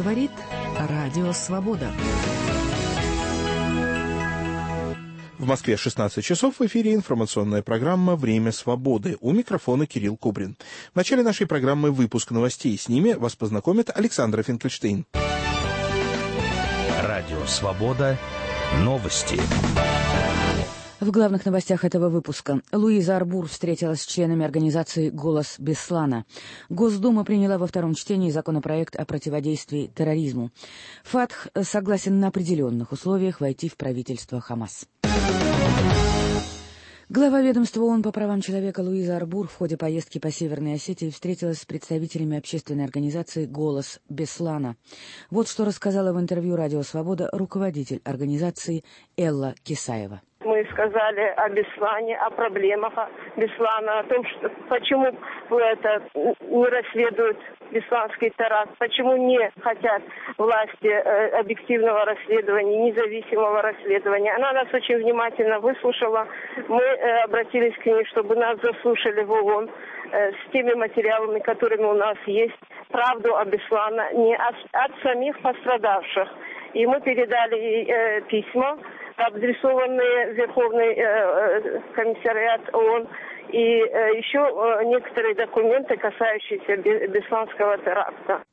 Говорит Радио Свобода. В Москве 16 часов, в эфире информационная программа «Время свободы». У микрофона Кирилл Кубрин. В начале нашей программы выпуск новостей. С ними вас познакомит Александра Финкельштейн. Радио Свобода. Новости. В главных новостях этого выпуска. Луиза Арбур встретилась с членами организации «Голос Беслана». Госдума приняла во втором чтении законопроект о противодействии терроризму. Фатх согласен на определенных условиях войти в правительство Хамас. Глава ведомства ООН по правам человека Луиза Арбур в ходе поездки по Северной Осетии встретилась с представителями общественной организации «Голос Беслана». Вот что рассказала в интервью «Радио Свобода» руководитель организации Элла Кисаева. Мы сказали о Беслане, о проблемах Беслана, о том, что, почему не расследуют бесланский теракт, почему не хотят власти объективного расследования, независимого расследования. Она нас очень внимательно выслушала. Мы обратились к ней, чтобы нас заслушали в ООН с теми материалами, которыми у нас есть, правду о Беслане, не от самих пострадавших. И мы передали ей письма, адресованные в Верховный комиссариат ООН, и еще некоторые документы, касающиеся бесланского теракта.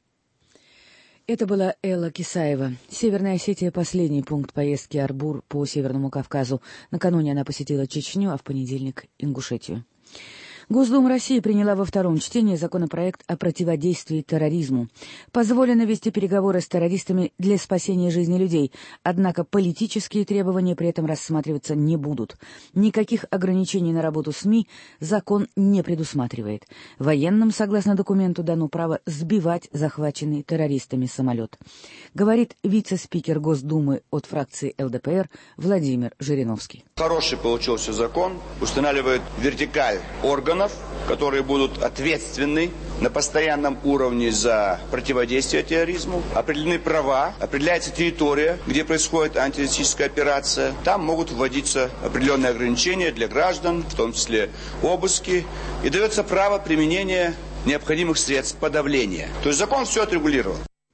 Это была Элла Кисаева. Северная Осетия — последний пункт поездки Арбур по Северному Кавказу. Накануне она посетила Чечню, а в понедельник — Ингушетию. Госдума России приняла во втором чтении законопроект о противодействии терроризму. Позволено вести переговоры с террористами для спасения жизни людей, однако политические требования при этом рассматриваться не будут. Никаких ограничений на работу СМИ закон не предусматривает. Военным, согласно документу, дано право сбивать захваченный террористами самолет. Говорит вице-спикер Госдумы от фракции ЛДПР Владимир Жириновский. Хороший получился закон, устанавливает вертикаль органов, которые будут ответственны на постоянном уровне за противодействие терроризму. Определены права, определяется территория, где происходит антитеррористическая операция. Там могут вводиться определенные ограничения для граждан, в том числе обыски. И дается право применения необходимых средств подавления. То есть закон все отрегулировал.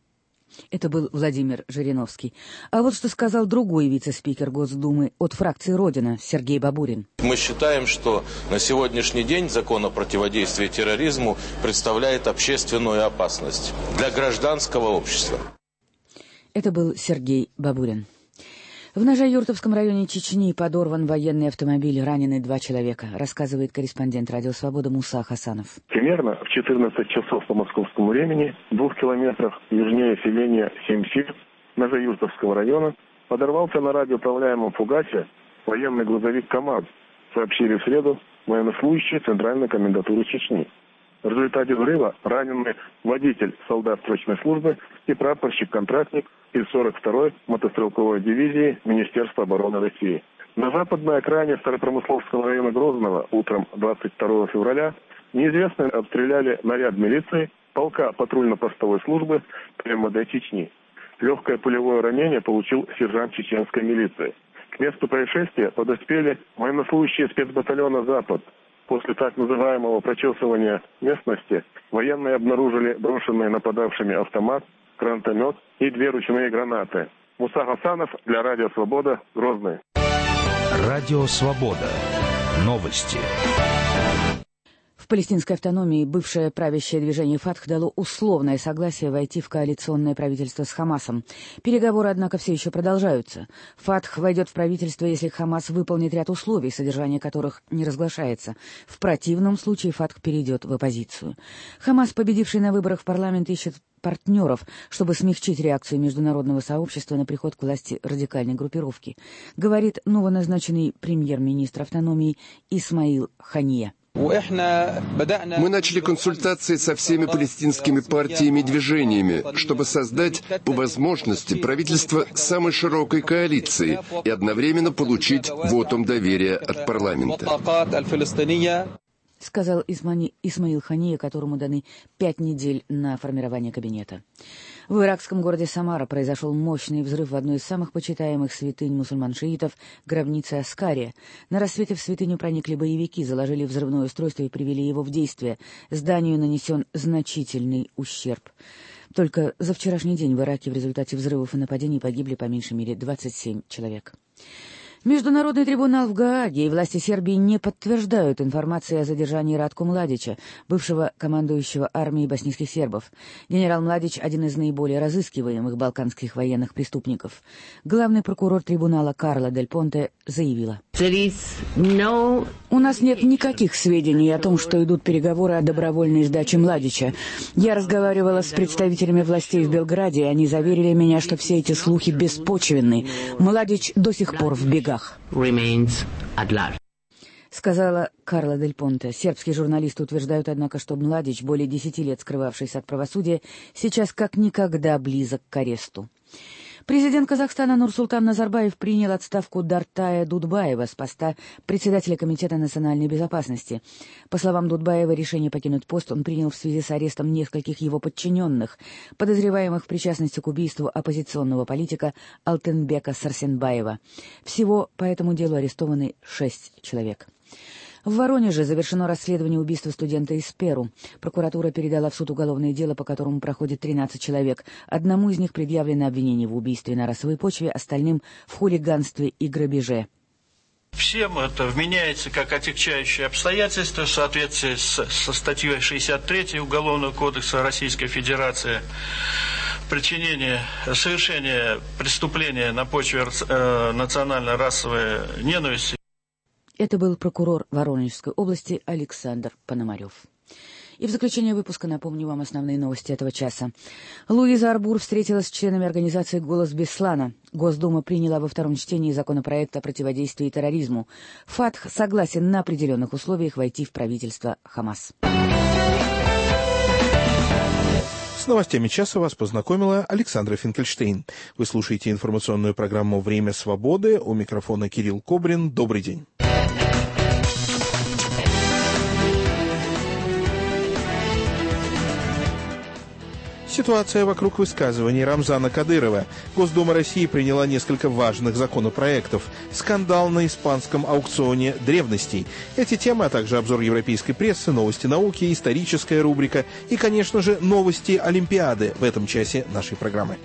Это был Владимир Жириновский. А вот что сказал другой вице-спикер Госдумы от фракции «Родина» Сергей Бабурин. Мы считаем, что на сегодняшний день закон о противодействии терроризму представляет общественную опасность для гражданского общества. Это был Сергей Бабурин. В Ножа-Юртовском районе Чечни подорван военный автомобиль, ранены 2 человека, рассказывает корреспондент «Радио Свобода» Муса Хасанов. Примерно в 14 часов по московскому времени, в 2 километрах южнее селения Семсир Ножа-Юртовского района, подорвался на радиоуправляемом фугасе военный грузовик КАМАЗ, сообщили в среду военнослужащие Центральной комендатуры Чечни. В результате взрыва ранены водитель солдат срочной службы и прапорщик-контрактник из 42-й мотострелковой дивизии Министерства обороны России. На западной окраине Старопромысловского района Грозного утром 22 февраля неизвестные обстреляли наряд милиции полка патрульно-постовой службы МВД Чечни. Легкое пулевое ранение получил сержант чеченской милиции. К месту происшествия подоспели военнослужащие спецбатальона «Запад». После так называемого прочесывания местности военные обнаружили брошенные нападавшими автомат, гранатомет и 2 ручные гранаты. Муса Хасанов для Радио Свобода, Грозный. Радио Свобода. Новости. В палестинской автономии бывшее правящее движение «Фатх» дало условное согласие войти в коалиционное правительство с Хамасом. Переговоры, однако, все еще продолжаются. «Фатх» войдет в правительство, если Хамас выполнит ряд условий, содержание которых не разглашается. В противном случае «Фатх» перейдет в оппозицию. Хамас, победивший на выборах в парламент, ищет партнеров, чтобы смягчить реакцию международного сообщества на приход к власти радикальной группировки, говорит новоназначенный премьер-министр автономии Исмаил Хания. Мы начали консультации со всеми палестинскими партиями и движениями, чтобы создать, по возможности, правительство самой широкой коалиции и одновременно получить вотум доверия от парламента. Сказал Исмаил Хания, которому даны 5 недель на формирование кабинета. В иракском городе Самара произошел мощный взрыв в одной из самых почитаемых святынь мусульман-шиитов — гробнице Аскария. На рассвете в святыню проникли боевики, заложили взрывное устройство и привели его в действие. Зданию нанесен значительный ущерб. Только за вчерашний день в Ираке в результате взрывов и нападений погибли по меньшей мере 27 человек. Международный трибунал в Гааге и власти Сербии не подтверждают информации о задержании Ратко Младича, бывшего командующего армией боснийских сербов. Генерал Младич — один из наиболее разыскиваемых балканских военных преступников. Главный прокурор трибунала Карла Дель Понте заявила: «У нас нет никаких сведений о том, что идут переговоры о добровольной сдаче Младича. Я разговаривала с представителями властей в Белграде, и они заверили меня, что все эти слухи беспочвенны. Младич до сих пор в бегах», сказала Карла Дель Понте. Сербские журналисты утверждают, однако, что Младич, более 10 лет скрывавшийся от правосудия, сейчас как никогда близок к аресту. Президент Казахстана Нурсултан Назарбаев принял отставку Дартая Дудбаева с поста председателя Комитета национальной безопасности. По словам Дудбаева, решение покинуть пост он принял в связи с арестом нескольких его подчиненных, подозреваемых в причастности к убийству оппозиционного политика Алтынбека Сарсенбаева. Всего по этому делу арестованы 6 человек. В Воронеже завершено расследование убийства студента из Перу. Прокуратура передала в суд уголовное дело, по которому проходит 13 человек. Одному из них предъявлено обвинение в убийстве на расовой почве, остальным — в хулиганстве и грабеже. Всем это вменяется как отягчающее обстоятельство в соответствии со статьей 63 Уголовного кодекса Российской Федерации. Совершение преступления на почве национально-расовой ненависти. Это был прокурор Воронежской области Александр Пономарев. И в заключение выпуска напомню вам основные новости этого часа. Луиза Арбур встретилась с членами организации «Голос Беслана». Госдума приняла во втором чтении законопроект о противодействии терроризму. Фатх согласен на определенных условиях войти в правительство Хамас. С новостями часа вас познакомила Александра Финкельштейн. Вы слушаете информационную программу «Время свободы». У микрофона Кирилл Кобрин. Добрый день. Ситуация вокруг высказываний Рамзана Кадырова. Госдума России приняла несколько важных законопроектов. Скандал на испанском аукционе древностей. Эти темы, а также обзор европейской прессы, новости науки, историческая рубрика и, конечно же, новости Олимпиады в этом часе нашей программы.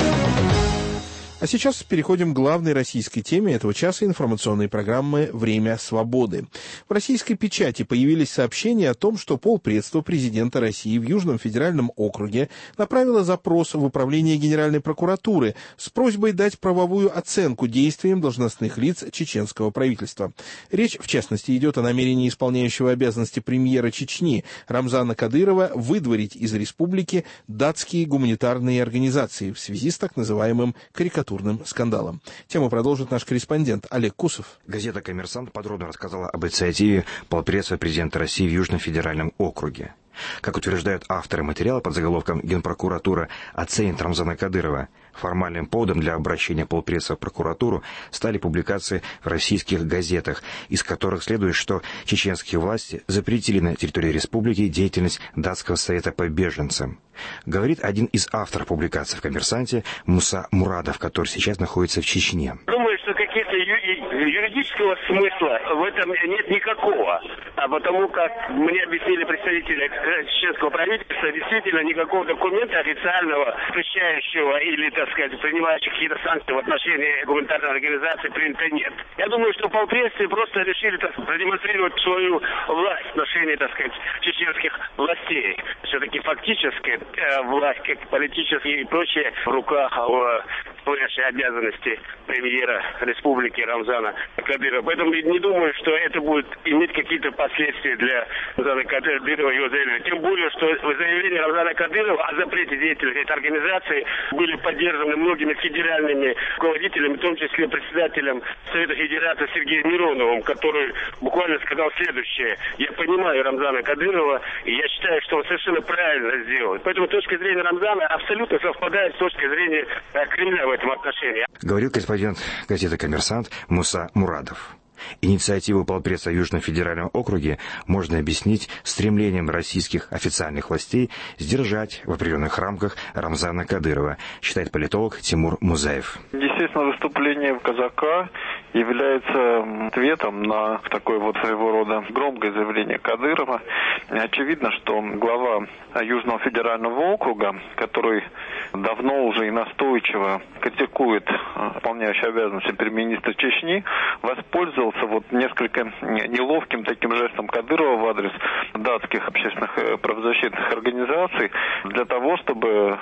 А сейчас переходим к главной российской теме этого часа информационной программы «Время свободы». В российской печати появились сообщения о том, что полпредства президента России в Южном федеральном округе направило запрос в Управление Генеральной прокуратуры с просьбой дать правовую оценку действиям должностных лиц чеченского правительства. Речь, в частности, идет о намерении исполняющего обязанности премьера Чечни Рамзана Кадырова выдворить из республики датские гуманитарные организации в связи с так называемым карикатурным скандалом. Тему продолжит наш корреспондент Олег Кусов. Газета «Коммерсант» подробно рассказала об инициативе полпредства президента России в Южном федеральном округе. Как утверждают авторы материала под заголовком «Генпрокуратура оценит Рамзана Кадырова», формальным поводом для обращения полпредства в прокуратуру стали публикации в российских газетах, из которых следует, что чеченские власти запретили на территории республики деятельность Датского совета по беженцам. Говорит один из авторов публикации в «Коммерсанте» Муса Мурадов, который сейчас находится в Чечне. Думаю, что каких-то юридического смысла в этом нет никакого. А потому как мне объяснили представители чеченского правительства, действительно никакого документа официального, запрещающего или, так сказать, принимающих какие-то санкции в отношении гуманитарной организации принято нет. Я думаю, что полпредства просто решили продемонстрировать свою власть в отношении, так сказать, чеченских властей. Все-таки фактически власть, как политические и прочее, в руках исполняющей обязанности премьера республики Рамзана Кадырова. Поэтому не думаю, что это будет иметь какие-то последствия для Рамзана Кадырова и его заявления. Тем более, что заявления Рамзана Кадырова о запрете деятельности этой организации были поддержаны многими федеральными руководителями, в том числе председателем Совета Федерации Сергеем Мироновым, который буквально сказал следующее: «Я понимаю Рамзана Кадырова, и я считаю, что он совершенно правильно сделал». Поэтому точка зрения Рамзана абсолютно совпадает с точкой зрения Кремля в этом отношении. Говорил корреспондент газеты «Коммерсант» Муса Мурадов. Инициативу полпредства в Южном федеральном округе можно объяснить стремлением российских официальных властей сдержать в определенных рамках Рамзана Кадырова, считает политолог Тимур Музаев. Естественно, выступление казака является ответом на такое вот своего рода громкое заявление Кадырова. Очевидно, что глава Южного федерального округа, который давно уже и настойчиво критикует выполняющий обязанности премьер-министра Чечни, воспользовался вот несколько неловким таким жестом Кадырова в адрес датских общественных правозащитных организаций для того, чтобы,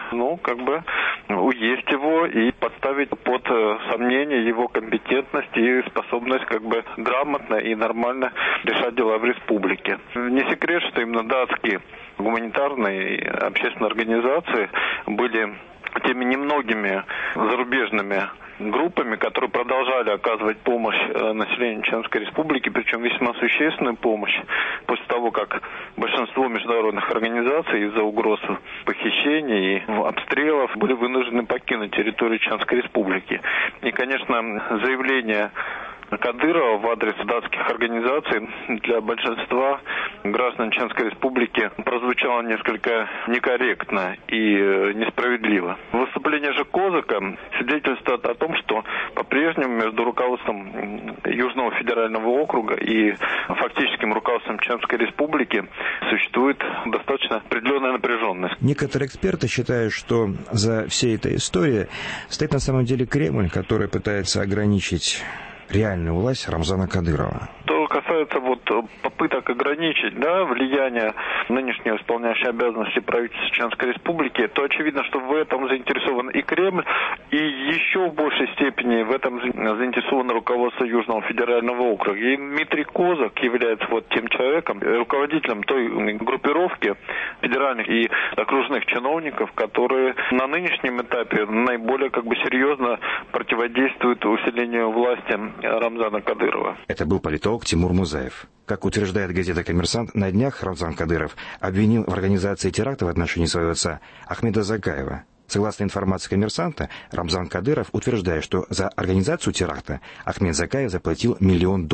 уесть его и подставить под сомнение его компетентность и способность грамотно и нормально решать дела в республике. Не секрет, что именно датские гуманитарные и общественные организации были теми немногими зарубежными группами, которые продолжали оказывать помощь населению Чеченской Республики, причем весьма существенную помощь, после того, как большинство международных организаций из-за угроз похищений и обстрелов были вынуждены покинуть территорию Чеченской Республики. И, конечно, заявление Кадырова в адрес датских организаций для большинства граждан Чеченской Республики прозвучало несколько некорректно и несправедливо. Выступление же Козака свидетельствует о том, что по-прежнему между руководством Южного федерального округа и фактическим руководством Чеченской Республики существует достаточно определенная напряженность. Некоторые эксперты считают, что за всей этой историей стоит на самом деле Кремль, который пытается ограничить реальную власть Рамзана Кадырова. Что касается попыток ограничить влияние нынешнего исполняющего обязанности правительства Чеченской Республики, то очевидно, что в этом заинтересован и Кремль, и еще в большей степени в этом заинтересовано руководство Южного федерального округа. И Дмитрий Козак является тем человеком, руководителем той группировки федеральных и окружных чиновников, которые на нынешнем этапе наиболее серьезно противодействуют усилению власти Рамзана Кадырова. Это был политолог Тимур Музаев. Как утверждает газета «Коммерсант», на днях Рамзан Кадыров обвинил в организации теракта в отношении своего отца Ахмеда Закаева. Согласно информации «Коммерсанта», Рамзан Кадыров утверждает, что за организацию теракта Ахмед Закаев заплатил $1 миллион.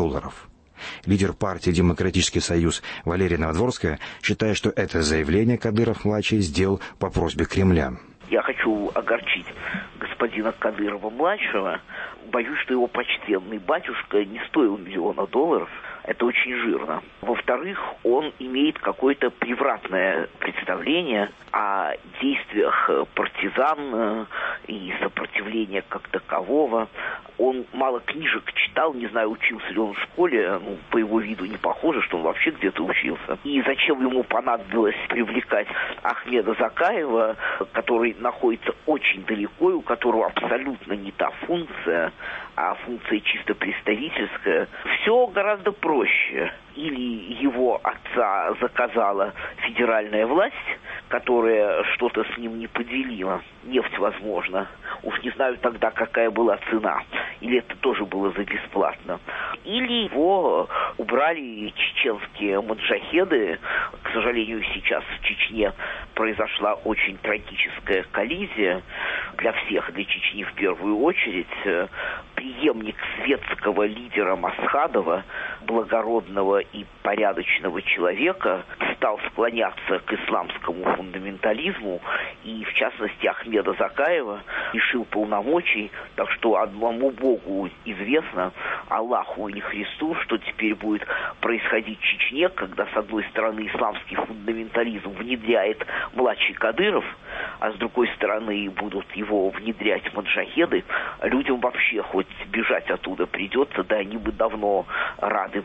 Лидер партии «Демократический союз» Валерия Новодворская считает, что это заявление Кадыров-младший сделал по просьбе Кремля. Я хочу огорчить господина Кадырова-младшего. Боюсь, что его почтенный батюшка не стоил $1 миллиона. Это очень жирно. Во-вторых, он имеет какое-то превратное представление о действиях партизан и сопротивления как такового. Он мало книжек читал, не знаю, учился ли он в школе, по его виду не похоже, что он вообще где-то учился. И зачем ему понадобилось привлекать Ахмеда Закаева, который находится очень далеко, и у которого абсолютно не та функция, а функция чисто представительская. Все гораздо проще. Или его отца заказала федеральная власть, которая что-то с ним не поделила. Нефть, возможно. Уж не знаю тогда, какая была цена. Или это тоже было за бесплатно. Или его убрали чеченские маджахеды. К сожалению, сейчас в Чечне произошла очень трагическая коллизия. Для всех, для Чечни в первую очередь. Преемник светского лидера Масхадова, благородного и порядочного человека, стал склоняться к исламскому фундаментализму, и, в частности, Ахмеда Закаева лишил полномочий, так что одному Богу известно, Аллаху и Христу, что теперь будет происходить в Чечне, когда, с одной стороны, исламский фундаментализм внедряет младший Кадыров, а с другой стороны, будут его внедрять маджахеды. Людям вообще хоть бежать оттуда придется, да они бы давно рады.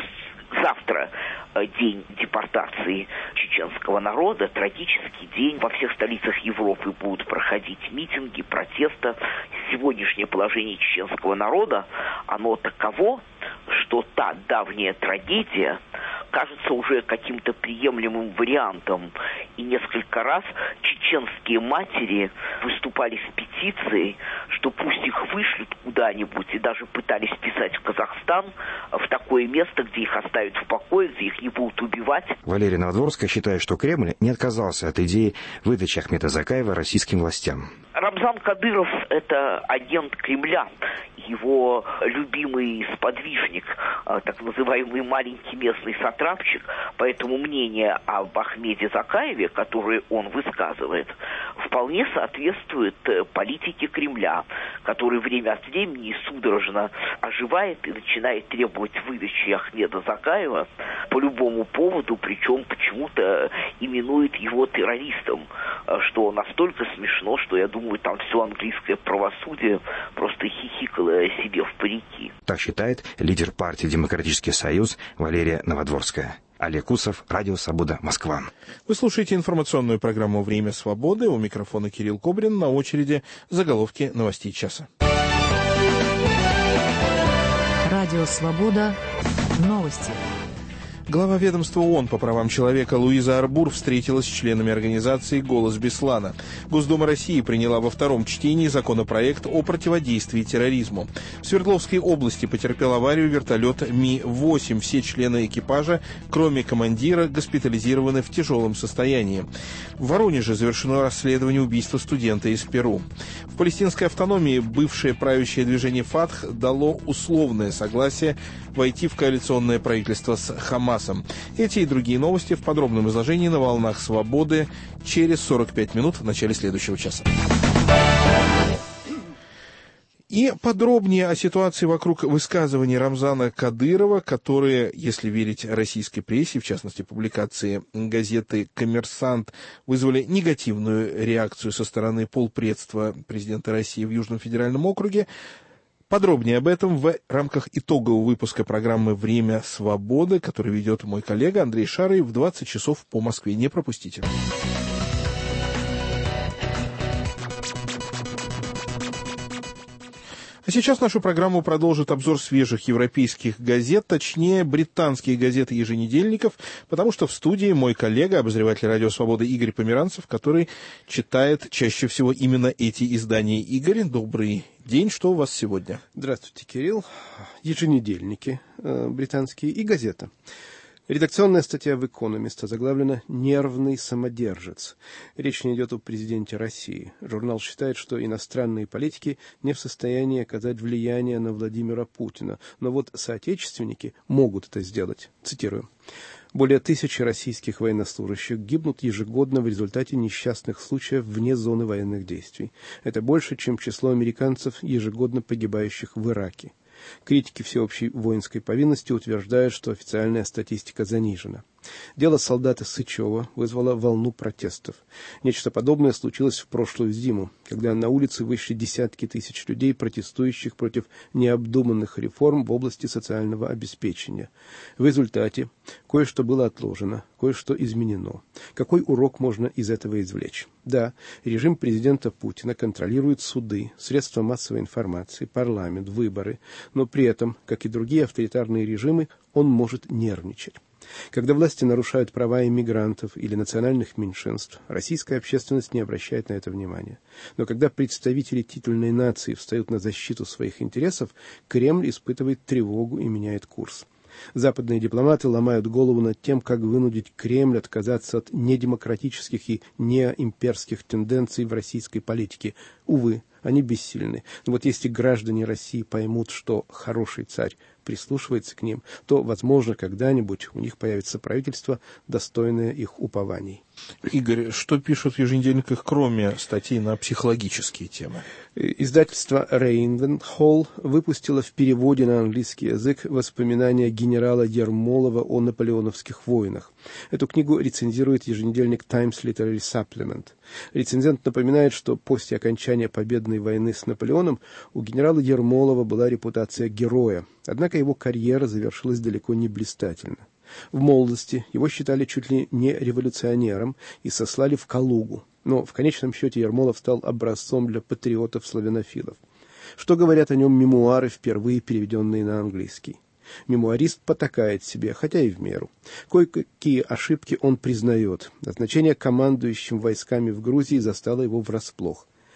Завтра день депортации чеченского народа, трагический день. Во всех столицах Европы будут проходить митинги, протесты. Сегодняшнее положение чеченского народа, оно таково, что та давняя трагедия кажется уже каким-то приемлемым вариантом. И несколько раз чеченские матери выступали с петицией, что пусть их вышлют куда-нибудь, и даже пытались писать в Казахстан, в такое место, где их оставят в покое, где их не будут убивать. Валерия Новодворская считает, что Кремль не отказался от идеи выдачи Ахмеда Закаева российским властям. Рамзан Кадыров – это агент Кремля, его любимый сподвижник, так называемый маленький местный сатрапчик, поэтому мнение об Ахмеде Закаеве, которое он высказывает, вполне соответствует политике Кремля, который время от времени судорожно оживает и начинает требовать выдачи Ахмеда Закаева по любому поводу, причем почему-то именует его террористом, что настолько смешно, что, я думаю, там все английское правосудие просто хихикало себе в парики. Так считает лидер партии «Демократический союз» Валерия Новодворская. Олег Усов, Радио Свобода, Москва. Вы слушаете информационную программу «Время свободы». У микрофона Кирилл Кубрин. На очереди заголовки новостей часа. Радио Свобода. Новости. Глава ведомства ООН по правам человека Луиза Арбур встретилась с членами организации «Голос Беслана». Госдума России приняла во втором чтении законопроект о противодействии терроризму. В Свердловской области потерпел аварию вертолет Ми-8. Все члены экипажа, кроме командира, госпитализированы в тяжелом состоянии. В Воронеже завершено расследование убийства студента из Перу. В палестинской автономии бывшее правящее движение «Фатх» дало условное согласие войти в коалиционное правительство с Хамасом. Эти и другие новости в подробном изложении на волнах «Свободы» через 45 минут в начале следующего часа. И подробнее о ситуации вокруг высказываний Рамзана Кадырова, которые, если верить российской прессе, в частности публикации газеты «Коммерсант», вызвали негативную реакцию со стороны полпредства президента России в Южном федеральном округе. Подробнее об этом в рамках итогового выпуска программы «Время свободы», который ведет мой коллега Андрей Шарый в 20 часов по Москве. Не пропустите. А сейчас нашу программу продолжит обзор свежих европейских газет, точнее, британских газет и еженедельников, потому что в студии мой коллега, обозреватель «Радио Свобода» Игорь Померанцев, который читает чаще всего именно эти издания. Игорь, добрый день, что у вас сегодня? Здравствуйте, Кирилл. Еженедельники британские и газета. Редакционная статья в «Экономист» озаглавлена «Нервный самодержец». Речь не идет о президенте России. Журнал считает, что иностранные политики не в состоянии оказать влияние на Владимира Путина. Но вот соотечественники могут это сделать. Цитирую. Более 1000 российских военнослужащих гибнут ежегодно в результате несчастных случаев вне зоны военных действий. Это больше, чем число американцев, ежегодно погибающих в Ираке. Критики всеобщей воинской повинности утверждают, что официальная статистика занижена. Дело солдата Сычева вызвало волну протестов. Нечто подобное случилось в прошлую зиму, когда на улицы вышли десятки тысяч людей, протестующих против необдуманных реформ в области социального обеспечения. В результате кое-что было отложено, кое-что изменено. Какой урок можно из этого извлечь? Да, режим президента Путина контролирует суды, средства массовой информации, парламент, выборы, но при этом, как и другие авторитарные режимы, он может нервничать. Когда власти нарушают права иммигрантов или национальных меньшинств, российская общественность не обращает на это внимания. Но когда представители титульной нации встают на защиту своих интересов, Кремль испытывает тревогу и меняет курс. Западные дипломаты ломают голову над тем, как вынудить Кремль отказаться от недемократических и неимперских тенденций в российской политике. Увы, они бессильны. Но вот если граждане России поймут, что хороший царь прислушивается к ним, то, возможно, когда-нибудь у них появится правительство, достойное их упований. Игорь, что пишут в еженедельниках, кроме статей на психологические темы? Издательство Рейнвенхолл выпустило в переводе на английский язык воспоминания генерала Ермолова о наполеоновских войнах. Эту книгу рецензирует еженедельник Times Literary Supplement. Рецензент напоминает, что после окончания победной войны с Наполеоном у генерала Ермолова была репутация героя, однако его карьера завершилась далеко не блистательно. В молодости его считали чуть ли не революционером и сослали в Калугу, но в конечном счете Ермолов стал образцом для патриотов-славянофилов. Что говорят о нем мемуары, впервые переведенные на английский? Мемуарист потакает себе, хотя и в меру. Кое-какие ошибки он признает. Назначение командующим войсками в Грузии застало его врасплох.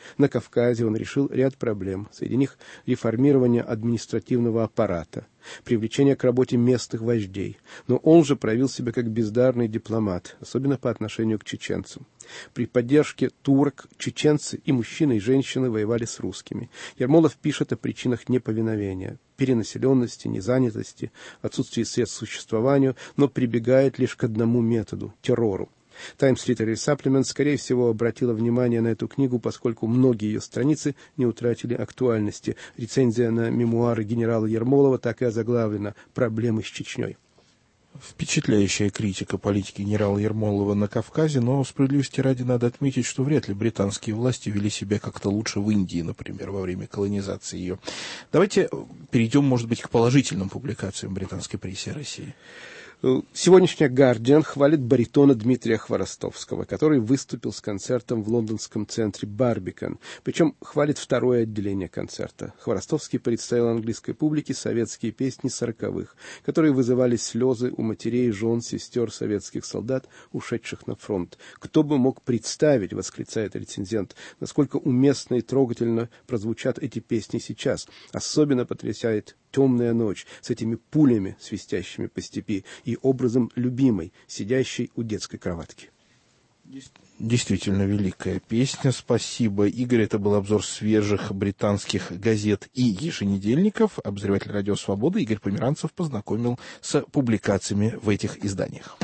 На Кавказе он решил ряд проблем, среди них реформирование административного аппарата, привлечение к работе местных вождей. Но он же проявил себя как бездарный дипломат, особенно по отношению к чеченцам. При поддержке турок чеченцы и мужчины, и женщины воевали с русскими. Ермолов пишет о причинах неповиновения, перенаселенности, незанятости, отсутствии средств к существованию, но прибегает лишь к одному методу – террору. Times Literary Supplement, скорее всего, обратила внимание на эту книгу, поскольку многие ее страницы не утратили актуальности. Рецензия на мемуары генерала Ермолова так и озаглавлена «Проблемы с Чечней». Впечатляющая критика политики генерала Ермолова на Кавказе, но справедливости ради надо отметить, что вряд ли британские власти вели себя как-то лучше в Индии, например, во время колонизации ее. Давайте перейдем, может быть, к положительным публикациям британской прессы России. Сегодняшняя «Гардиан» хвалит баритона Дмитрия Хворостовского, который выступил с концертом в лондонском центре «Барбикан». Причем хвалит второе отделение концерта. Хворостовский представил английской публике советские песни 40-х, которые вызывали слезы у матерей, жен, сестер советских солдат, ушедших на фронт. «Кто бы мог представить, — восклицает рецензент, — насколько уместно и трогательно прозвучат эти песни сейчас. Особенно потрясает «Темная ночь» с этими пулями, свистящими по степи, и образом любимой, сидящей у детской кроватки». Действительно великая песня. Спасибо, Игорь. Это был обзор свежих британских газет и еженедельников. Обозреватель «Радио Свобода» Игорь Померанцев познакомил с публикациями в этих изданиях.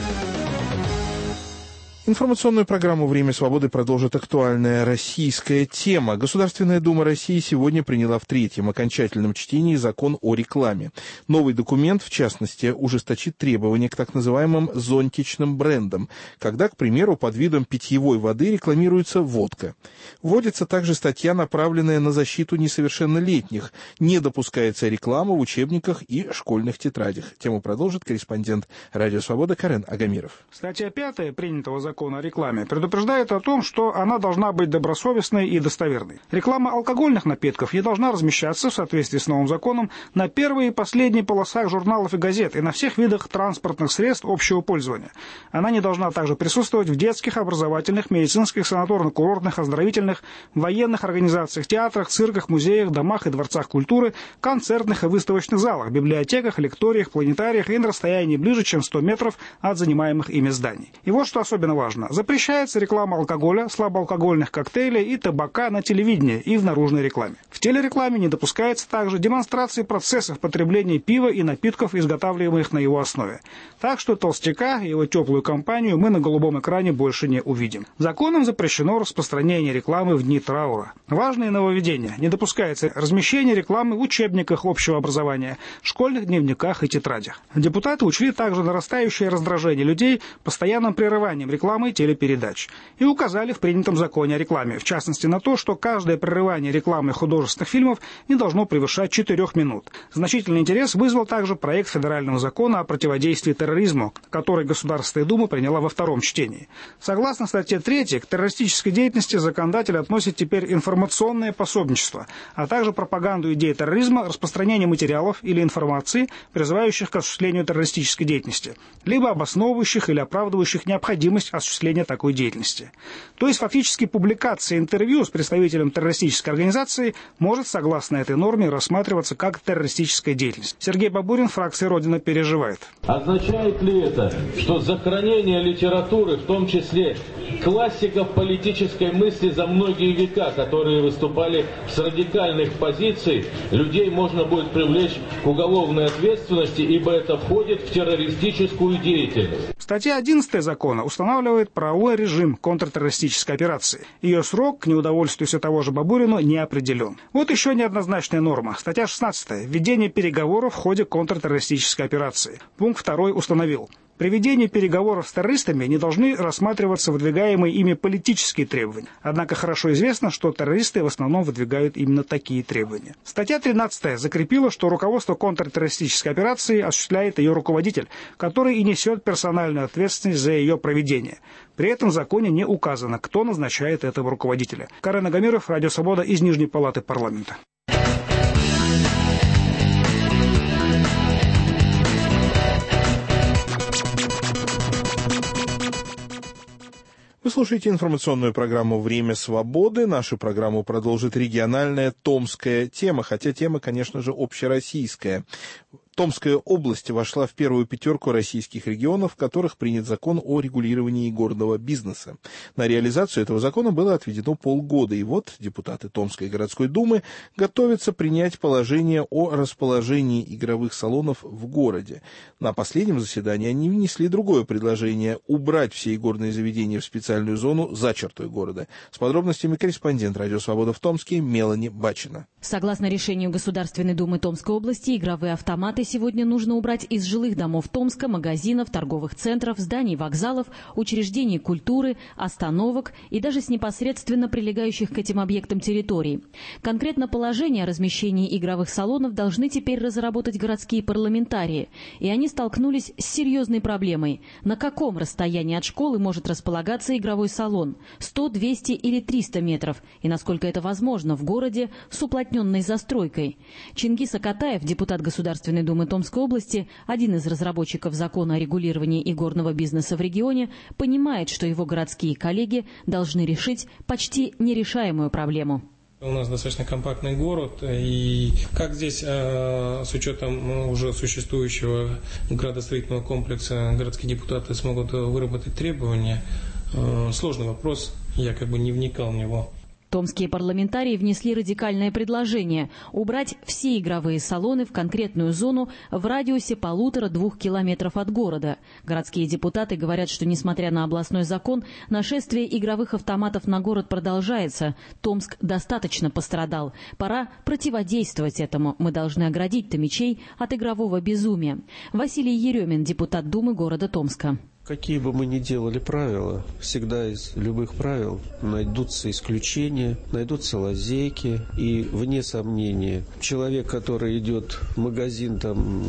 Информационную программу «Время свободы» продолжит актуальная российская тема. Государственная Дума России сегодня приняла в третьем окончательном чтении закон о рекламе. Новый документ, в частности, ужесточит требования к так называемым зонтичным брендам, когда, к примеру, под видом питьевой воды рекламируется водка. Вводится также статья, направленная на защиту несовершеннолетних. Не допускается реклама в учебниках и школьных тетрадях. Тему продолжит корреспондент «Радио Свобода» Карен Агамиров. Статья 5 принятого закона о рекламе предупреждает о том, что она должна быть добросовестной и достоверной. Реклама алкогольных напитков не должна размещаться в соответствии с новым законом на первой и последней полосах журналов и газет и на всех видах транспортных средств общего пользования. Она не должна также присутствовать в детских, образовательных, медицинских, санаторно-курортных, оздоровительных, военных организациях, театрах, цирках, музеях, домах и дворцах культуры, концертных и выставочных залах, библиотеках, лекториях, планетариях и на расстоянии ближе, чем 100 метров от занимаемых ими зданий. И вот что особенно важно. Запрещается реклама алкоголя, слабоалкогольных коктейлей и табака на телевидении и в наружной рекламе. В телерекламе не допускается также демонстрации процессов потребления пива и напитков, изготавливаемых на его основе. Так что толстяка и его теплую компанию мы на голубом экране больше не увидим. Законом запрещено распространение рекламы в дни траура. Важные нововведения. Не допускается размещение рекламы в учебниках общего образования, школьных дневниках и тетрадях. Депутаты учли также нарастающее раздражение людей постоянным прерыванием рекламы и телепередач. И указали в принятом законе о рекламе, в частности на то, что каждое прерывание рекламы художественных фильмов не должно превышать 4 минут. Значительный интерес вызвал также проект федерального закона о противодействии терроризму, который Государственная Дума приняла во втором чтении. Согласно статье 3, к террористической деятельности законодатель относит теперь информационное пособничество, а также пропаганду идей терроризма, распространение материалов или информации, призывающих к осуществлению террористической деятельности, либо обосновывающих или оправдывающих необходимость осуществления такой деятельности. То есть фактически публикация интервью с представителем террористической организации может, согласно этой норме, рассматриваться как террористическая деятельность. Сергей Бабурин, фракция «Родина», переживает. Означает ли это, что за хранение литературы, в том числе классиков политической мысли за многие века, которые выступали с радикальных позиций, людей можно будет привлечь к уголовной ответственности, ибо это входит в террористическую деятельность? Статья 11 закона устанавливает правовой режим контртеррористической операции. Ее срок, к неудовольствию все того же Бабурину, не определен. Вот еще неоднозначная норма. Статья 16. Введение переговоров в ходе контртеррористической операции. Пункт 2 установил. При ведении переговоров с террористами не должны рассматриваться выдвигаемые ими политические требования. Однако хорошо известно, что террористы в основном выдвигают именно такие требования. Статья 13 закрепила, что руководство контртеррористической операции осуществляет ее руководитель, который и несет персональную ответственность за ее проведение. При этом в законе не указано, кто назначает этого руководителя. Карен Агамиров, Радио Свобода, из Нижней палаты парламента. Вы Вы слушаете информационную программу «Время свободы». Нашу программу продолжит региональная томская тема, хотя тема, конечно же, общероссийская. Томская область вошла в первую пятерку российских регионов, в которых принят закон о регулировании игорного бизнеса. На реализацию этого закона было отведено полгода, и вот депутаты Томской городской думы готовятся принять положение о расположении игровых салонов в городе. На последнем заседании они внесли другое предложение – убрать все игорные заведения в специальную зону за чертой города. С подробностями корреспондент «Радио Свобода» в Томске Мелани Бачина. Согласно решению Государственной Думы Томской области, игровые автоматы сегодня нужно убрать из жилых домов Томска, магазинов, торговых центров, зданий вокзалов, учреждений культуры, остановок и даже с непосредственно прилегающих к этим объектам территорий. Конкретно положение о размещении игровых салонов должны теперь разработать городские парламентарии. И они столкнулись с серьезной проблемой. На каком расстоянии от школы может располагаться игровой салон? 100, 200 или 300 метров? И насколько это возможно в городе с уплотненной застройкой? Чингис Акатаев, депутат Государственной Думы Томской области, один из разработчиков закона о регулировании игорного бизнеса в регионе, понимает, что его городские коллеги должны решить почти нерешаемую проблему. У нас достаточно компактный город, и как здесь с учетом уже существующего градостроительного комплекса городские депутаты смогут выработать требования, сложный вопрос, я не вникал в него. Томские парламентарии внесли радикальное предложение – убрать все игровые салоны в конкретную зону в радиусе 1,5-2 километров от города. Городские депутаты говорят, что, несмотря на областной закон, нашествие игровых автоматов на город продолжается. Томск достаточно пострадал. Пора противодействовать этому. Мы должны оградить томичей от игрового безумия. Василий Еремин, депутат Думы города Томска. Какие бы мы ни делали правила, всегда из любых правил найдутся исключения, найдутся лазейки. И, вне сомнения, человек, который идет в магазин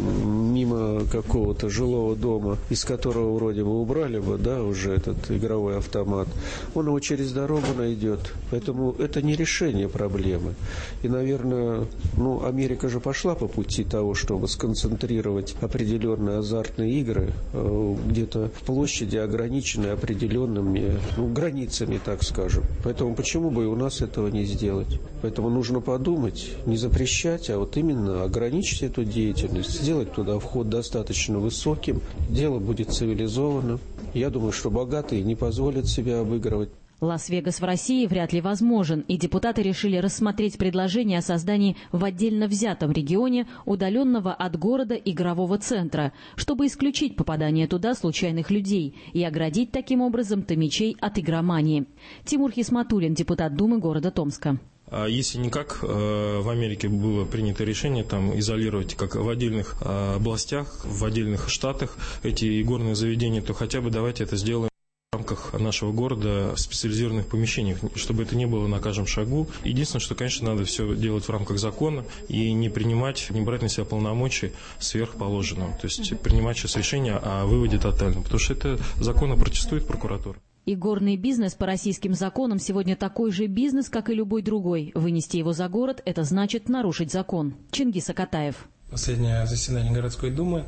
мимо какого-то жилого дома, из которого вроде бы убрали бы, уже этот игровой автомат, он его через дорогу найдет. Поэтому это не решение проблемы. И, наверное, Америка же пошла по пути того, чтобы сконцентрировать определенные азартные игры где-то в площади, ограниченной определенными границами, так скажем. Поэтому почему бы и у нас этого не сделать? Поэтому нужно подумать, не запрещать, а вот именно ограничить эту деятельность, сделать туда вход достаточно высоким, дело будет цивилизованным. Я думаю, что богатые не позволят себя обыгрывать. Лас-Вегас в России вряд ли возможен, и депутаты решили рассмотреть предложение о создании в отдельно взятом регионе удаленного от города игрового центра, чтобы исключить попадание туда случайных людей и оградить таким образом томичей от игромании. Тимур Хисматуллин, депутат Думы города Томска. Если не как в Америке было принято решение изолировать, как в отдельных областях, в отдельных штатах эти игорные заведения, то хотя бы давайте это сделаем в рамках нашего города в специализированных помещениях, чтобы это не было на каждом шагу. Единственное, что, конечно, надо все делать в рамках закона и не брать на себя полномочий сверхположенного. То есть принимать сейчас решение о выводе тотальном, потому что это законно протестует прокуратура. Игорный бизнес по российским законам сегодня такой же бизнес, как и любой другой. Вынести его за город – это значит нарушить закон. Чингис Акатаев. Последнее заседание городской думы,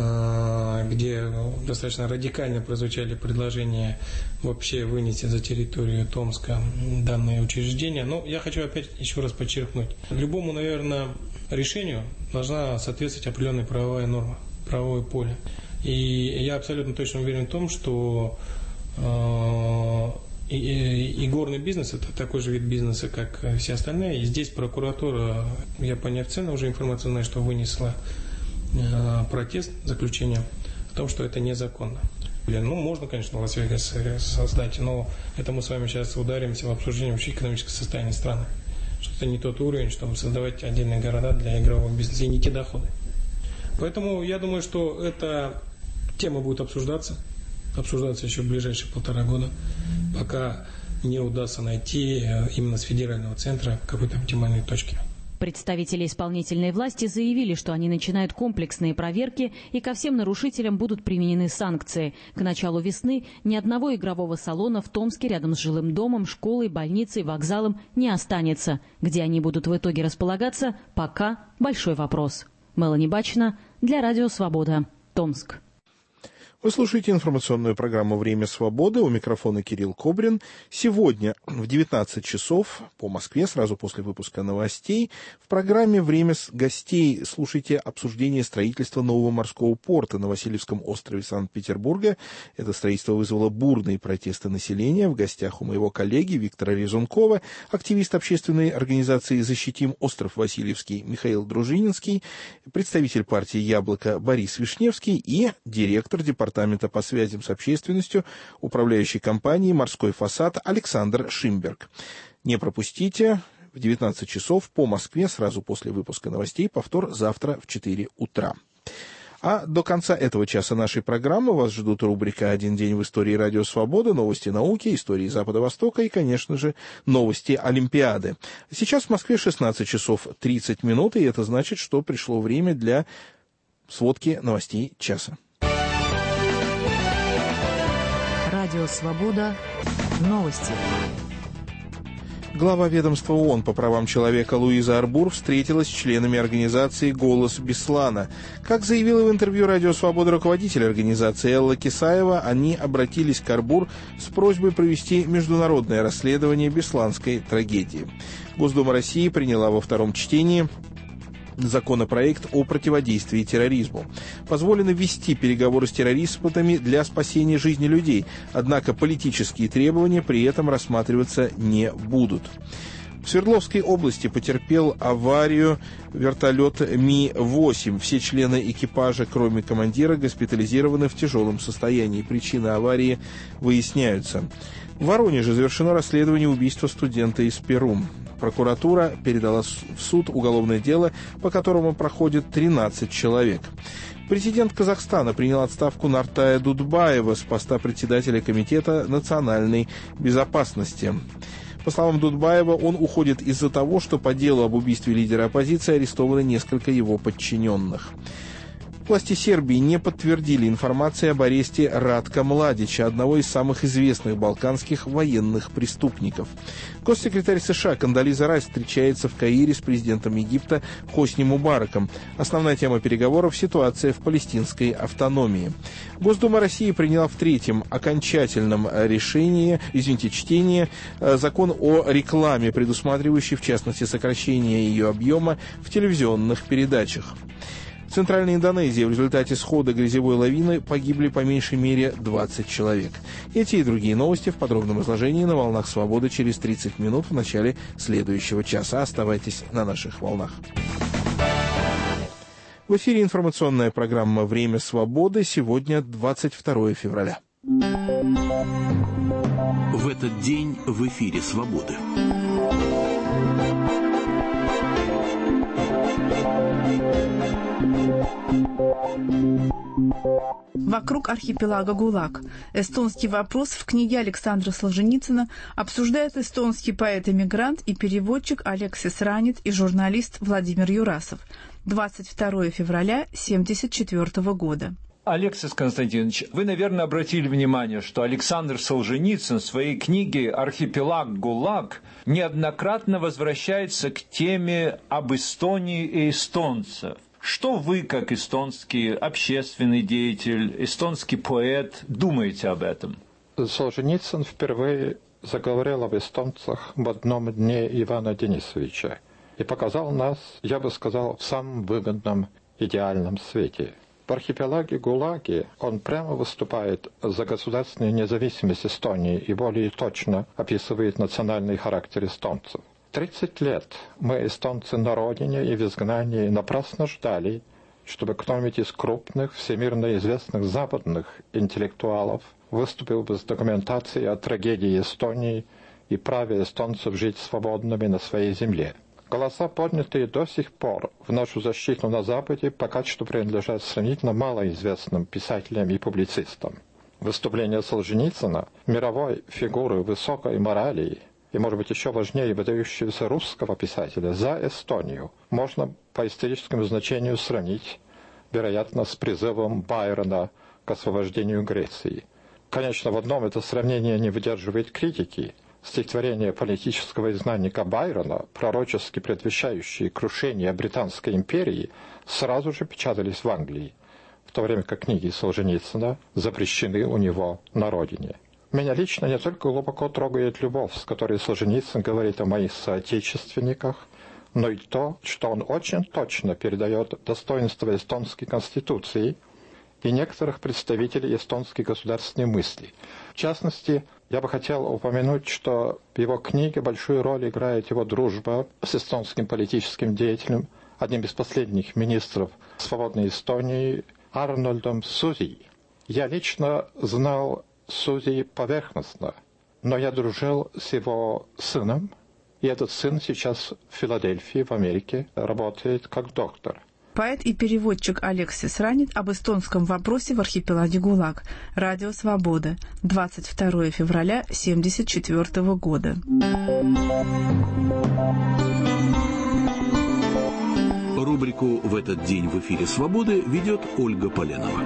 где достаточно радикально прозвучали предложения вообще вынести за территорию Томска данные учреждения. Но я хочу опять еще раз подчеркнуть. Любому, наверное, решению должна соответствовать определенная правовая норма, правовое поле. И я абсолютно точно уверен в том, что игорный бизнес – это такой же вид бизнеса, как все остальные. И здесь прокуратура, я по неофициальной уже информации знаю, что вынесла протест, заключение о том, что это незаконно. Можно, конечно, Лас-Вегас создать, но это мы с вами сейчас ударимся в обсуждение вообще экономического состояния страны. Что это не тот уровень, чтобы создавать отдельные города для игрового бизнеса и не те доходы. Поэтому я думаю, что эта тема будет обсуждаться еще в ближайшие 1,5 года, пока не удастся найти именно с федерального центра какой-то оптимальной точки. Представители исполнительной власти заявили, что они начинают комплексные проверки и ко всем нарушителям будут применены санкции. К началу весны ни одного игрового салона в Томске рядом с жилым домом, школой, больницей, вокзалом не останется. Где они будут в итоге располагаться, пока большой вопрос. Мелани Бачина для Радио Свобода, Томск. Вы слушаете информационную программу «Время свободы». У микрофона Кирилл Кобрин. Сегодня в 19 часов по Москве, сразу после выпуска новостей, в программе «Время гостей» слушайте обсуждение строительства нового морского порта на Васильевском острове Санкт-Петербурга. Это строительство вызвало бурные протесты населения. В гостях у моего коллеги Виктора Резункова, активист общественной организации «Защитим остров Васильевский» Михаил Дружининский, представитель партии «Яблоко» Борис Вишневский и директор департамента по связям с общественностью управляющей компании «Морской фасад» Александр Шимберг. Не пропустите, в 19 часов по Москве, сразу после выпуска новостей, повтор завтра в 4 утра. А до конца этого часа нашей программы вас ждут рубрика «Один день в истории Радио Свобода», новости науки, истории Запада-Востока и, конечно же, новости Олимпиады. Сейчас в Москве 16 часов 30 минут, и это значит, что пришло время для сводки новостей часа. Радио «Свобода». Новости. Глава ведомства ООН по правам человека Луиза Арбур встретилась с членами организации «Голос Беслана». Как заявила в интервью «Радио Свобода» руководитель организации Элла Кисаева, они обратились к Арбур с просьбой провести международное расследование бесланской трагедии. Госдума России приняла во втором чтении законопроект о противодействии терроризму. Позволено вести переговоры с террористами для спасения жизни людей, однако политические требования при этом рассматриваться не будут. В Свердловской области потерпел аварию вертолет Ми-8. Все члены экипажа, кроме командира, госпитализированы в тяжелом состоянии. Причины аварии выясняются. В Воронеже завершено расследование убийства студента из Перу. Прокуратура передала в суд уголовное дело, по которому проходит 13 человек. Президент Казахстана принял отставку Нартая Дудбаева с поста председателя Комитета национальной безопасности. По словам Дудбаева, он уходит из-за того, что по делу об убийстве лидера оппозиции арестованы несколько его подчиненных. Власти Сербии не подтвердили информацию об аресте Радка Младича, одного из самых известных балканских военных преступников. Госсекретарь США Кондолиза Райс встречается в Каире с президентом Египта Хосни Мубараком. Основная тема переговоров – ситуация в палестинской автономии. Госдума России приняла в третьем окончательном чтении закон о рекламе, предусматривающий, в частности, сокращение ее объема в телевизионных передачах. В Центральной Индонезии в результате схода грязевой лавины погибли по меньшей мере 20 человек. Эти и другие новости в подробном изложении на «Волнах Свободы» через 30 минут в начале следующего часа. Оставайтесь на наших волнах. В эфире информационная программа «Время свободы». Сегодня 22 февраля. В этот день в эфире «Свободы». Вокруг архипелага ГУЛАГ. Эстонский вопрос в книге Александра Солженицына обсуждают эстонский поэт-эмигрант и переводчик Алексис Ранит и журналист Владимир Юрасов. 22 февраля 1974 года. Алексис Константинович, вы, наверное, обратили внимание, что Александр Солженицын в своей книге «Архипелаг ГУЛАГ» неоднократно возвращается к теме об Эстонии и эстонцах. Что вы, как эстонский общественный деятель, эстонский поэт, думаете об этом? Солженицын впервые заговорил об эстонцах в одном дне Ивана Денисовича и показал нас, я бы сказал, в самом выгодном, идеальном свете. В архипелаге ГУЛАГе он прямо выступает за государственную независимость Эстонии и более точно описывает национальный характер эстонцев. 30 лет мы, эстонцы, на родине и в изгнании напрасно ждали, чтобы кто-нибудь из крупных, всемирно известных западных интеллектуалов выступил бы с документацией о трагедии Эстонии и праве эстонцев жить свободными на своей земле. Голоса, поднятые до сих пор в нашу защиту на Западе, пока что принадлежат сравнительно малоизвестным писателям и публицистам. Выступление Солженицына, мировой фигуры высокой морали и, может быть, еще важнее, выдающегося русского писателя за Эстонию, можно по историческому значению сравнить, вероятно, с призывом Байрона к освобождению Греции. Конечно, в одном это сравнение не выдерживает критики. Стихотворения политического изгнанника Байрона, пророчески предвещающие крушение Британской империи, сразу же печатались в Англии. в то время как книги Солженицына запрещены у него на родине. Меня лично не только глубоко трогает любовь, с которой Солженицын говорит о моих соотечественниках, но и то, что он очень точно передает достоинство эстонской конституции и некоторых представителей эстонской государственной мысли. В частности, я бы хотел упомянуть, что в его книге большую роль играет его дружба с эстонским политическим деятелем, одним из последних министров свободной Эстонии, Арнольдом Сузи. Я лично знал Сузи поверхностно, но я дружил с его сыном, и этот сын сейчас в Филадельфии, в Америке, работает как доктор. Поэт и переводчик Алексис Ранит об эстонском вопросе в архипелаге ГУЛАГ. Радио «Свобода». 22 февраля 1974 года. Рубрику «В этот день в эфире Свободы» ведет Ольга Поленова.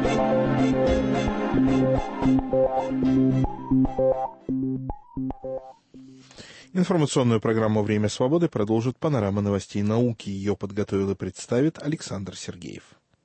Информационную программу «Время свободы» продолжит панорама новостей науки. Ее подготовил и представит Александр Сергеев.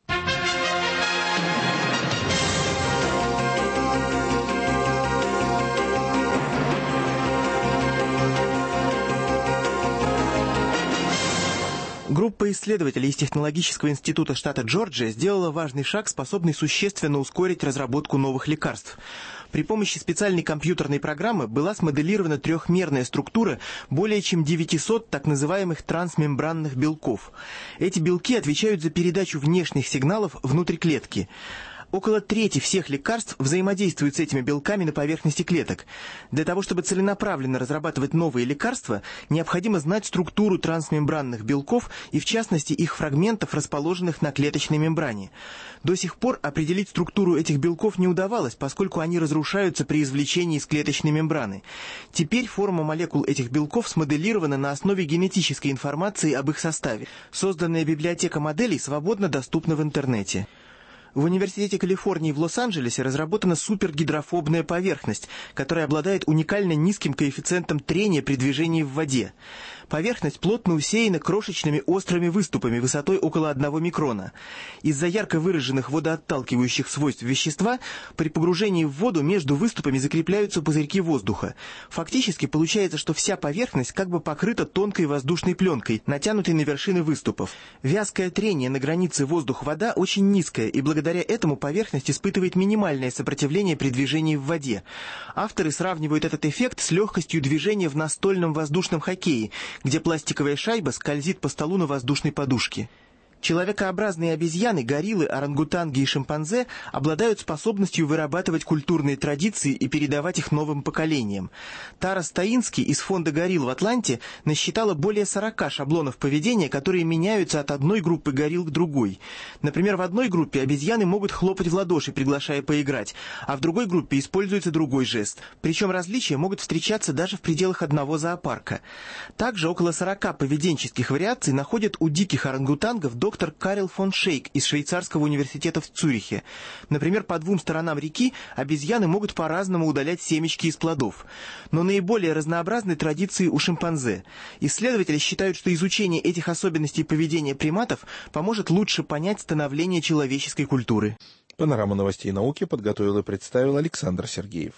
Группа исследователей из Технологического института штата Джорджия сделала важный шаг, способный существенно ускорить разработку новых лекарств. При помощи специальной компьютерной программы была смоделирована трехмерная структура более чем 900 так называемых трансмембранных белков. Эти белки отвечают за передачу внешних сигналов внутрь клетки. Около трети всех лекарств взаимодействуют с этими белками на поверхности клеток. Для того, чтобы целенаправленно разрабатывать новые лекарства, необходимо знать структуру трансмембранных белков и, в частности, их фрагментов, расположенных на клеточной мембране. До сих пор определить структуру этих белков не удавалось, поскольку они разрушаются при извлечении из клеточной мембраны. Теперь форма молекул этих белков смоделирована на основе генетической информации об их составе. Созданная библиотека моделей свободно доступна в интернете. В Университете Калифорнии в Лос-Анджелесе разработана супергидрофобная поверхность, которая обладает уникально низким коэффициентом трения при движении в воде. Поверхность плотно усеяна крошечными острыми выступами высотой около 1 микрона. Из-за ярко выраженных водоотталкивающих свойств вещества при погружении в воду между выступами закрепляются пузырьки воздуха. Фактически получается, что вся поверхность как бы покрыта тонкой воздушной пленкой, натянутой на вершины выступов. Вязкое трение на границе воздух-вода очень низкое, и благодаря этому поверхность испытывает минимальное сопротивление при движении в воде. Авторы сравнивают этот эффект с легкостью движения в настольном воздушном хоккее, где пластиковая шайба скользит по столу на воздушной подушке. Человекообразные обезьяны, гориллы, орангутанги и шимпанзе обладают способностью вырабатывать культурные традиции и передавать их новым поколениям. Тара Стаински из фонда горилл в Атланте насчитала более 40 шаблонов поведения, которые меняются от одной группы горилл к другой. Например, в одной группе обезьяны могут хлопать в ладоши, приглашая поиграть, а в другой группе используется другой жест. Причем различия могут встречаться даже в пределах одного зоопарка. Также около 40 поведенческих вариаций находят у диких орангутангов доктор Карел фон Шейк из Швейцарского университета в Цюрихе. Например, по 2 сторонам реки обезьяны могут по-разному удалять семечки из плодов. Но наиболее разнообразны традиции у шимпанзе. Исследователи считают, что изучение этих особенностей поведения приматов поможет лучше понять становление человеческой культуры. Панорама новостей науки подготовил и представил Александр Сергеев.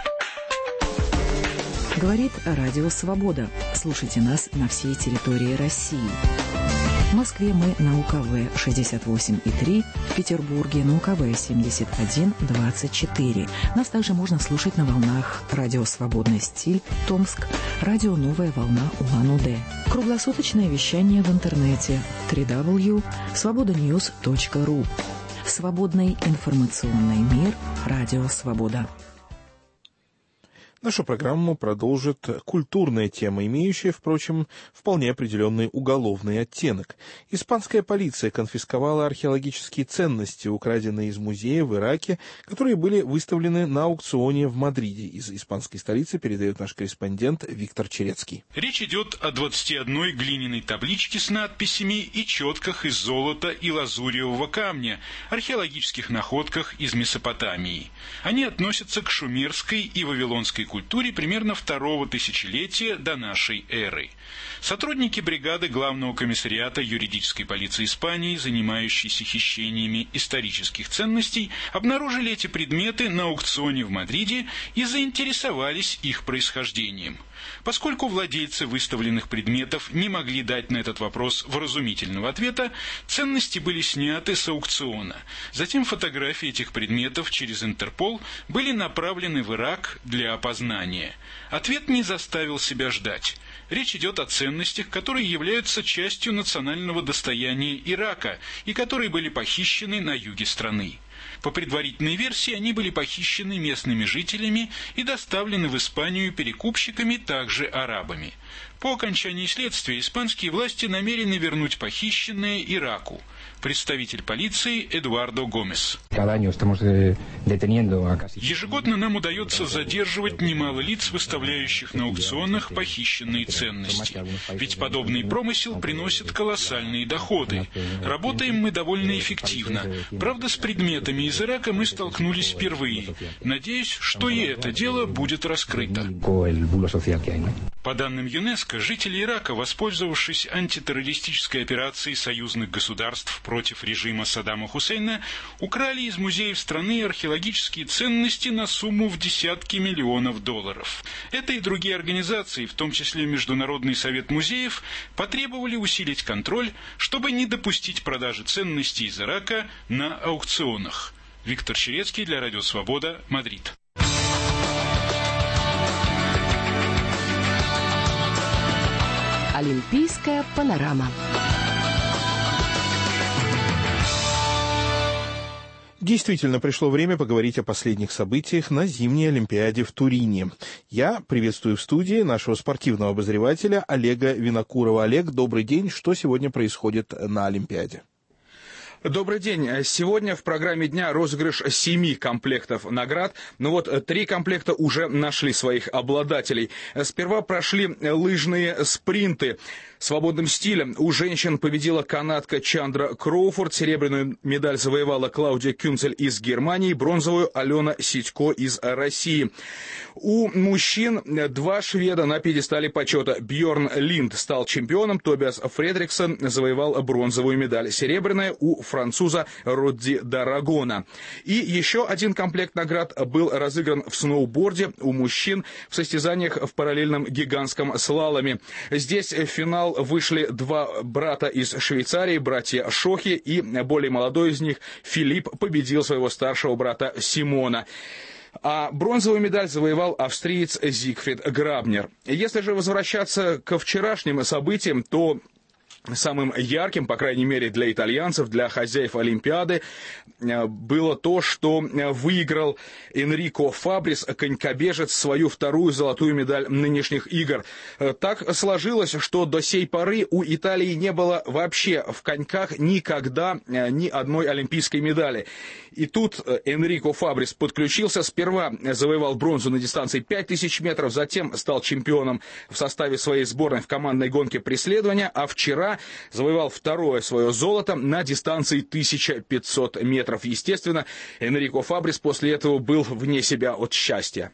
Говорит Радио «Свобода». Слушайте нас на всей территории России. В Москве мы на УКВ 68,3, в Петербурге на УКВ 71,24. Нас также можно слушать на волнах радио «Свободный стиль» Томск, радио «Новая волна» Улан-Удэ. Круглосуточное вещание в интернете www.svobodanews.ru. Свободный информационный мир. Радио «Свобода». Нашу программу продолжит культурная тема, имеющая, впрочем, вполне определенный уголовный оттенок. Испанская полиция конфисковала археологические ценности, украденные из музея в Ираке, которые были выставлены на аукционе в Мадриде. Из испанской столицы передает наш корреспондент Виктор Черецкий. Речь идет о 21 глиняной табличке с надписями и четках из золота и лазуревого камня, археологических находках из Месопотамии. Они относятся к шумерской и вавилонской культуре примерно второго тысячелетия до нашей эры. Сотрудники бригады Главного комиссариата юридической полиции Испании, занимающиеся хищениями исторических ценностей, обнаружили эти предметы на аукционе в Мадриде и заинтересовались их происхождением. Поскольку владельцы выставленных предметов не могли дать на этот вопрос вразумительного ответа, ценности были сняты с аукциона. Затем фотографии этих предметов через Интерпол были направлены в Ирак для опознания. Ответ не заставил себя ждать. Речь идет о ценностях, которые являются частью национального достояния Ирака и которые были похищены на юге страны. По предварительной версии, они были похищены местными жителями и доставлены в Испанию перекупщиками, также арабами. По окончании следствия испанские власти намерены вернуть похищенное Ираку. Представитель полиции Эдуардо Гомес. Ежегодно нам удается задерживать немало лиц, выставляющих на аукционах похищенные ценности. Ведь подобный промысел приносит колоссальные доходы. Работаем мы довольно эффективно. Правда, с предметами из Ирака мы столкнулись впервые. Надеюсь, что и это дело будет раскрыто. По данным ЮНЕСКО, жители Ирака, воспользовавшись антитеррористической операцией союзных государств против режима Саддама Хусейна, украли из музеев страны археологические ценности на сумму в десятки миллионов долларов. Это и другие организации, в том числе Международный совет музеев, потребовали усилить контроль, чтобы не допустить продажи ценностей из Ирака на аукционах. Виктор Черецкий для Радио Свобода, Мадрид. Олимпийская панорама. Действительно, пришло время поговорить о последних событиях на зимней Олимпиаде в Турине. Я приветствую в студии нашего спортивного обозревателя Олега Винокурова. Олег, добрый день. Что сегодня происходит на Олимпиаде? Добрый день. Сегодня в программе дня розыгрыш 7 комплектов наград. Но вот 3 комплекта уже нашли своих обладателей. Сперва прошли лыжные спринты. Свободным стилем у женщин победила канадка Чандра Кроуфорд, серебряную медаль завоевала Клаудия Кюнцель из Германии, бронзовую Алена Ситько из России. У мужчин 2 шведа на пьедестале почета. Бьорн Линд стал чемпионом, Тобиас Фредриксон завоевал бронзовую медаль. Серебряная у француза Родди Дарагона. И еще один комплект наград был разыгран в сноуборде у мужчин в состязаниях в параллельном гигантском слаломе. Здесь в финал вышли 2 брата из Швейцарии, братья Шохи, и более молодой из них, Филипп, победил своего старшего брата Симона. А бронзовую медаль завоевал австриец Зигфрид Грабнер. Если же возвращаться ко вчерашним событиям, то самым ярким, по крайней мере для итальянцев, для хозяев Олимпиады, было то, что выиграл Энрико Фабрис, конькобежец, свою 2-ю золотую медаль нынешних игр. Так сложилось, что до сей поры у Италии не было вообще в коньках никогда ни одной олимпийской медали. И тут Энрико Фабрис подключился, сперва завоевал бронзу на дистанции 5000 метров, затем стал чемпионом в составе своей сборной в командной гонке преследования, а вчера завоевал 2-е свое золото на дистанции 1500 метров. Естественно, Энрико Фабрис после этого был вне себя от счастья.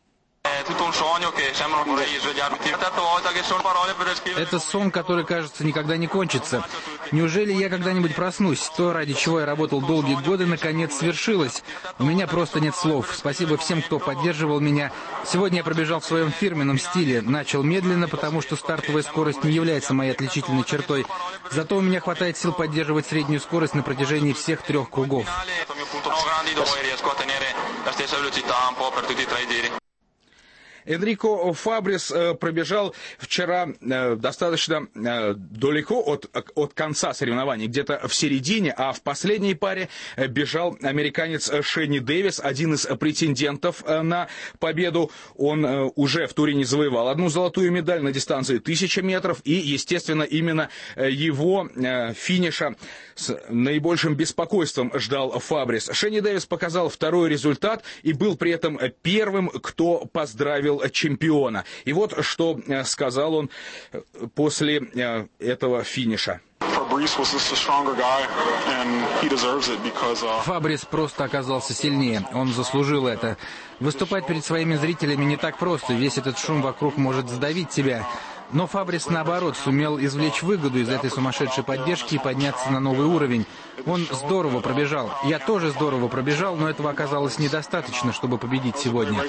Это сон, который, кажется, никогда не кончится. Неужели я когда-нибудь проснусь? То, ради чего я работал долгие годы, наконец свершилось. У меня просто нет слов. Спасибо всем, кто поддерживал меня. Сегодня я пробежал в своем фирменном стиле. Начал медленно, потому что стартовая скорость не является моей отличительной чертой. Зато у меня хватает сил поддерживать среднюю скорость на протяжении всех 3 кругов. Энрико Фабрис пробежал вчера достаточно далеко от конца соревнований, где-то в середине, а в последней паре бежал американец Шенни Дэвис, один из претендентов на победу. Он уже в Турине завоевал 1 золотую медаль на дистанции 1000 метров, и, естественно, именно его финиша с наибольшим беспокойством ждал Фабрис. Шенни Дэвис показал 2-й результат и был при этом первым, кто поздравил чемпиона. И вот что сказал он после этого финиша. Фабрис просто оказался сильнее. Он заслужил это. Выступать перед своими зрителями не так просто. Весь этот шум вокруг может сдавить тебя. Но Фабрис, наоборот, сумел извлечь выгоду из этой сумасшедшей поддержки и подняться на новый уровень. Он здорово пробежал. Я тоже здорово пробежал, но этого оказалось недостаточно, чтобы победить сегодня.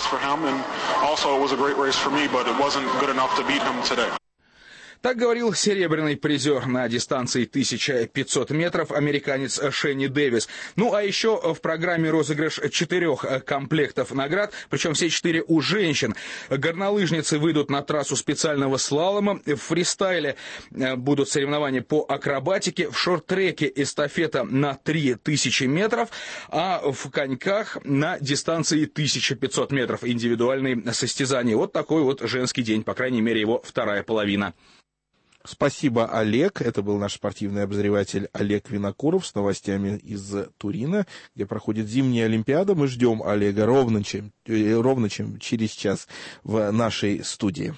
Так говорил серебряный призер на дистанции 1500 метров американец Шенни Дэвис. Ну а еще в программе розыгрыш 4 комплектов наград, причем все 4 у женщин. Горнолыжницы выйдут на трассу специального слалома, в фристайле будут соревнования по акробатике, в шорт-треке эстафета на 3000 метров, а в коньках на дистанции 1500 метров индивидуальные состязания. Вот такой вот женский день, по крайней мере его вторая половина. Спасибо, Олег. Это был наш спортивный обозреватель Олег Винокуров с новостями из Турина, где проходит зимняя Олимпиада. Мы ждем Олега ровно чем через час в нашей студии.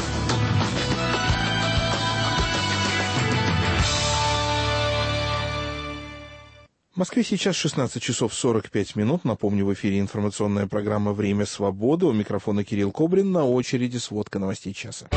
В Москве сейчас 16 часов 45 минут. Напомню, в эфире информационная программа «Время свободы». У микрофона Кирилл Кобрин. На очереди сводка новостей часа.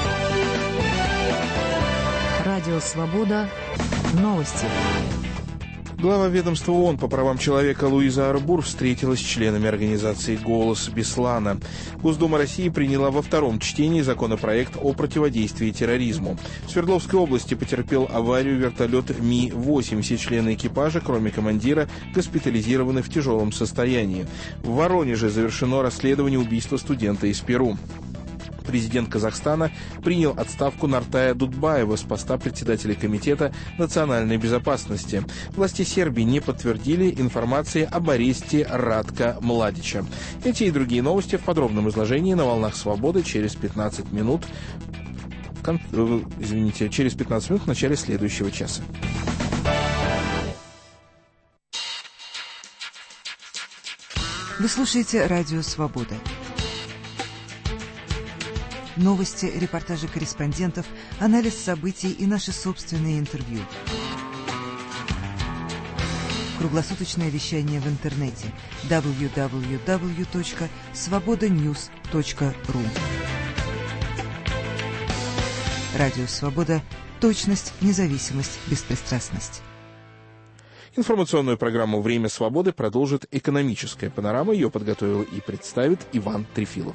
Радио «Свобода». Новости. Глава ведомства ООН по правам человека Луиза Арбур встретилась с членами организации «Голос Беслана». Госдума России приняла во втором чтении законопроект о противодействии терроризму. В Свердловской области потерпел аварию вертолет Ми-8. Все члены экипажа, кроме командира, госпитализированы в тяжелом состоянии. В Воронеже завершено расследование убийства студента из Перу. Президент Казахстана принял отставку Нартая Дудбаева с поста председателя Комитета национальной безопасности. Власти Сербии не подтвердили информации об аресте Радка Младича. Эти и другие новости в подробном изложении на «Волнах Свободы» через 15 минут. Через 15 минут в начале следующего часа. Вы слушаете «Радио Свобода». Новости, репортажи корреспондентов, анализ событий и наши собственные интервью. Круглосуточное вещание в интернете www.svobodanews.ru. Радио «Свобода». Точность, независимость, беспристрастность. Информационную программу «Время свободы» продолжит экономическая панорама. Ее подготовил и представит Иван Трефилов.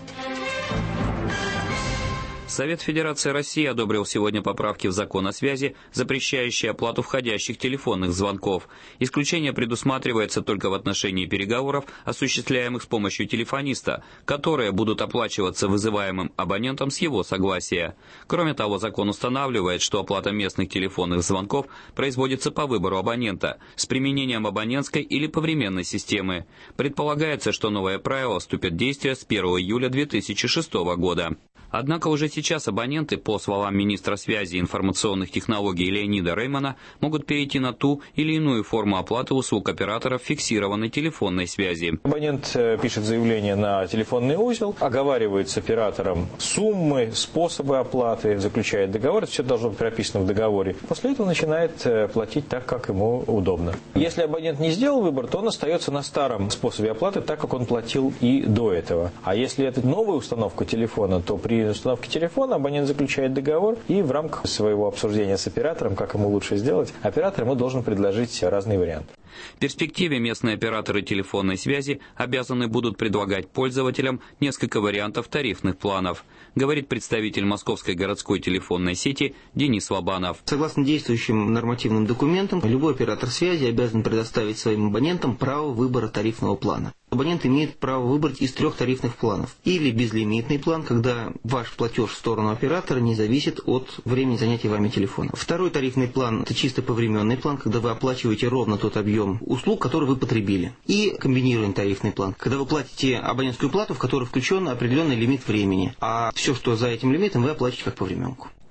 Совет Федерации России одобрил сегодня поправки в закон о связи, запрещающие оплату входящих телефонных звонков. Исключение предусматривается только в отношении переговоров, осуществляемых с помощью телефониста, которые будут оплачиваться вызываемым абонентом с его согласия. Кроме того, закон устанавливает, что оплата местных телефонных звонков производится по выбору абонента, с применением абонентской или повременной системы. Предполагается, что новое правило вступит в действие с 1 июля 2006 года. Однако уже сейчас абоненты, по словам министра связи и информационных технологий Леонида Реймана, могут перейти на ту или иную форму оплаты услуг операторов фиксированной телефонной связи. Абонент пишет заявление на телефонный узел, оговаривает с оператором суммы, способы оплаты, заключает договор, это все должно быть прописано в договоре. После этого начинает платить так, как ему удобно. Если абонент не сделал выбор, то он остается на старом способе оплаты, так как он платил и до этого. А если это новая установка телефона, то при установке телефона абонент заключает договор и в рамках своего обсуждения с оператором, как ему лучше сделать, оператор ему должен предложить разные варианты. В перспективе местные операторы телефонной связи обязаны будут предлагать пользователям несколько вариантов тарифных планов, говорит представитель Московской городской телефонной сети Денис Лобанов. Согласно действующим нормативным документам, любой оператор связи обязан предоставить своим абонентам право выбора тарифного плана. Абонент имеет право выбрать из 3 тарифных планов. Или безлимитный план, когда ваш платеж в сторону оператора не зависит от времени занятия вами телефона. Второй тарифный план – это чисто повременный план, когда вы оплачиваете ровно тот объем услуг, который вы потребили. И комбинированный тарифный план, когда вы платите абонентскую плату, в которую включен определенный лимит времени, а все, что за этим лимитом, вы оплачиваете как повременку.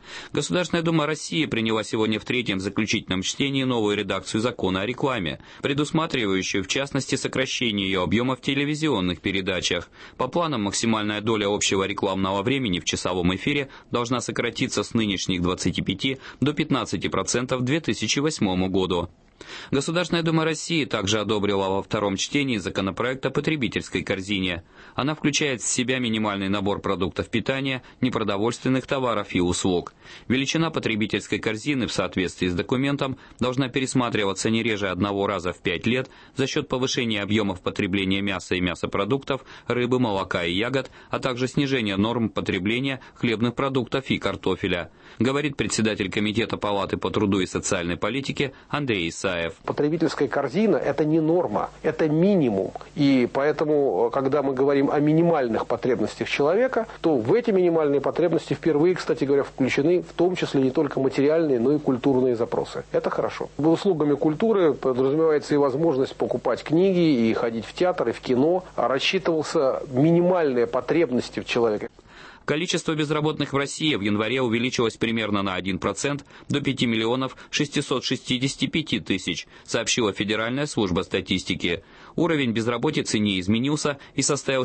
Государственная Дума России приняла сегодня в третьем заключительном чтении новую редакцию закона о рекламе, предусматривающую, в частности, сокращение ее объема в телевизионных передачах. По планам, максимальная доля общего рекламного времени в часовом эфире должна сократиться с нынешних 25 до 15% к 2008 году. Государственная Дума России также одобрила во втором чтении законопроект о потребительской корзине. Она включает в себя минимальный набор продуктов питания, непродовольственных товаров и услуг. Величина потребительской корзины в соответствии с документом должна пересматриваться не реже одного раза в 5 лет за счет повышения объемов потребления мяса и мясопродуктов, рыбы, молока и ягод, а также снижения норм потребления хлебных продуктов и картофеля, говорит председатель Комитета Палаты по труду и социальной политике Андрей Исаев. Потребительская корзина – это не норма, это минимум. И поэтому, когда мы говорим о минимальных потребностях человека, то в эти минимальные потребности впервые, кстати говоря, включены в том числе не только материальные, но и культурные запросы. Это хорошо. Услугами культуры подразумевается и возможность покупать книги, и ходить в театр, и в кино. А рассчитывался минимальные потребности в человеке. Количество безработных в России в январе увеличилось примерно на 1% до 5 миллионов 665 тысяч, сообщила Федеральная служба статистики. Уровень безработицы не изменился и составил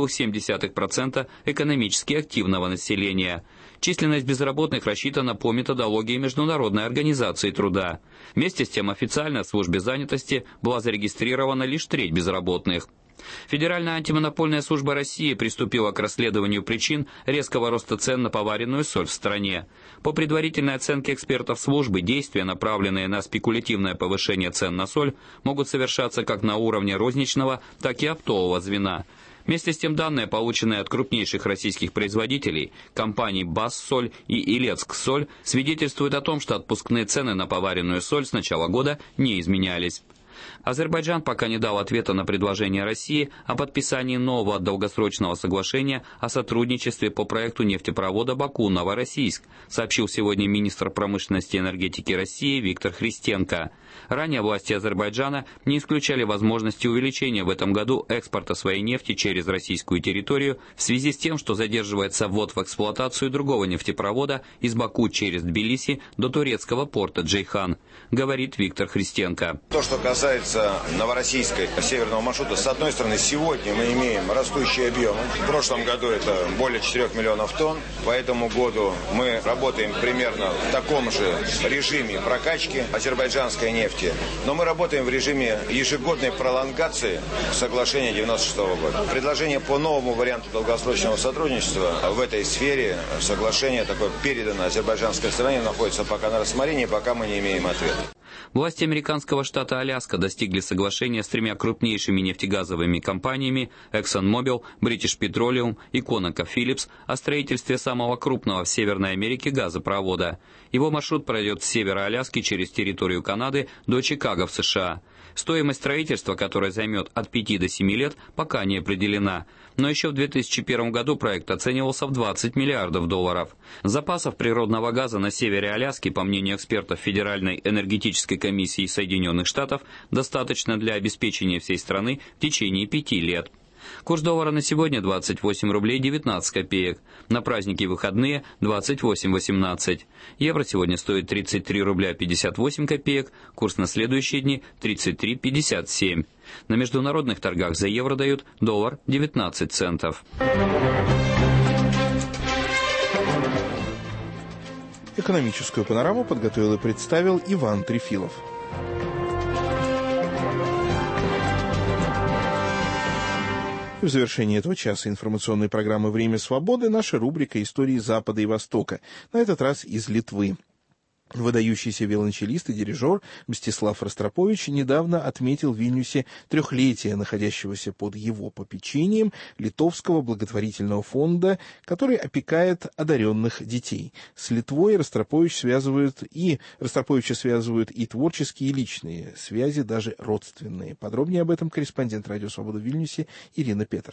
7,7% экономически активного населения. Численность безработных рассчитана по методологии Международной организации труда. Вместе с тем официально в службе занятости была зарегистрирована лишь треть безработных. Федеральная антимонопольная служба России приступила к расследованию причин резкого роста цен на поваренную соль в стране. По предварительной оценке экспертов службы, действия, направленные на спекулятивное повышение цен на соль, могут совершаться как на уровне розничного, так и оптового звена. Вместе с тем, данные, полученные от крупнейших российских производителей, компаний «Бассоль» и «Илецксоль», свидетельствуют о том, что отпускные цены на поваренную соль с начала года не изменялись. Азербайджан пока не дал ответа на предложение России о подписании нового долгосрочного соглашения о сотрудничестве по проекту нефтепровода Баку-Новороссийск, сообщил сегодня министр промышленности и энергетики России Виктор Христенко. Ранее власти Азербайджана не исключали возможности увеличения в этом году экспорта своей нефти через российскую территорию в связи с тем, что задерживается ввод в эксплуатацию другого нефтепровода из Баку через Тбилиси до турецкого порта Джейхан, говорит Виктор Христенко. То, что касается новороссийской северного маршрута, с одной стороны, сегодня мы имеем растущие объемы. В прошлом году это более 4 миллионов тонн. По этому году мы работаем примерно в таком же режиме прокачки азербайджанской нефти. Но мы работаем в режиме ежегодной пролонгации соглашения 1996 года. Предложение по новому варианту долгосрочного сотрудничества в этой сфере соглашение такое передано азербайджанской стороне, находится пока на рассмотрении, пока мы не имеем ответа. Власти американского штата Аляска достигли соглашения с 3 крупнейшими нефтегазовыми компаниями ExxonMobil, British Petroleum и ConocoPhillips о строительстве самого крупного в Северной Америке газопровода. Его маршрут пройдет с севера Аляски через территорию Канады до Чикаго в США. Стоимость строительства, которое займет от 5 до 7 лет, пока не определена. Но еще в 2001 году проект оценивался в $20 миллиардов. Запасов природного газа на севере Аляски, по мнению экспертов Федеральной энергетической комиссии Соединенных Штатов, достаточно для обеспечения всей страны в течение 5 лет. Курс доллара на сегодня 28 рублей 19 копеек. На праздники и выходные 28,18. Евро сегодня стоит 33 рубля 58 копеек. Курс на следующие дни 33,57. На международных торгах за евро дают доллар 19 центов. Экономическую панораму подготовил и представил Иван Трефилов. В завершении этого часа информационной программы «Время свободы» наша рубрика «Истории Запада и Востока», на этот раз из Литвы. Выдающийся виолончелист и дирижер Мстислав Ростропович недавно отметил в Вильнюсе 3-летие находящегося под его попечением Литовского благотворительного фонда, который опекает одаренных детей. С Литвой Ростроповича связывают и творческие, и личные связи, даже родственные. Подробнее об этом корреспондент «Радио Свобода» в Вильнюсе Ирина Петерс.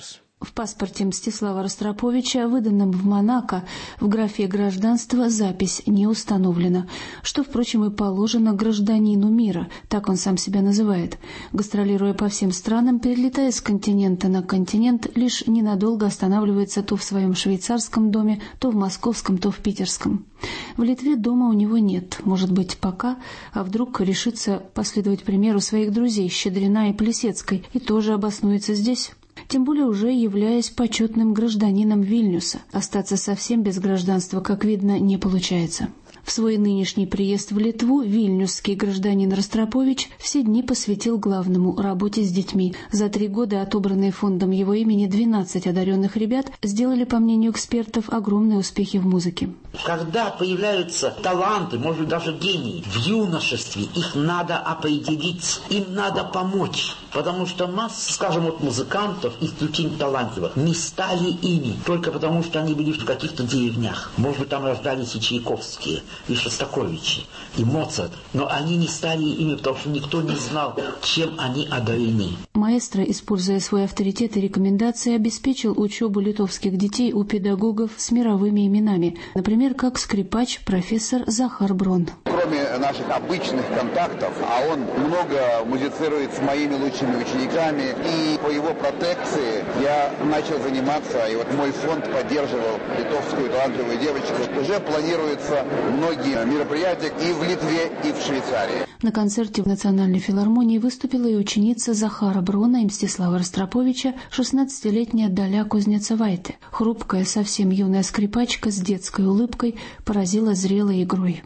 В паспорте Мстислава Ростроповича, выданном в Монако, в графе «Гражданство» запись не установлена, что, впрочем, и положено гражданину мира, так он сам себя называет. Гастролируя по всем странам, перелетая с континента на континент, лишь ненадолго останавливается то в своем швейцарском доме, то в московском, то в питерском. В Литве дома у него нет, может быть, пока, а вдруг решится последовать примеру своих друзей Щедрина и Плесецкой и тоже обоснуется здесь. Тем более уже являясь почетным гражданином Вильнюса. Остаться совсем без гражданства, как видно, не получается. В свой нынешний приезд в Литву вильнюсский гражданин Ростропович все дни посвятил главному – работе с детьми. За 3 года отобранные фондом его имени 12 одаренных ребят сделали, по мнению экспертов, огромные успехи в музыке. Когда появляются таланты, может быть, даже гении, в юношестве их надо определить, им надо помочь. Потому что масса, скажем, вот музыкантов, исключительно талантливых, не стали ими только потому, что они были в каких-то деревнях. Может быть, там рождались и Чайковские, и Шостаковичи, и Моцарт. Но они не стали ими, потому что никто не знал, чем они одарены. Маэстро, используя свой авторитет и рекомендации, обеспечил учебу литовских детей у педагогов с мировыми именами. Например, как скрипач профессор Захар Брон. Кроме наших обычных контактов, а он много музицирует с моими лучшими учениками, и по его протекции я начал заниматься, и вот мой фонд поддерживал литовскую талантливую девочку. Уже планируется многие мероприятия и в Литве, и в Швейцарии. На концерте в Национальной филармонии выступила и ученица Захара Брона и Мстислава Ростроповича, 16-летняя Даля Кузнецовайте. Хрупкая, совсем юная скрипачка с детской улыбкой поразила зрелой игрой.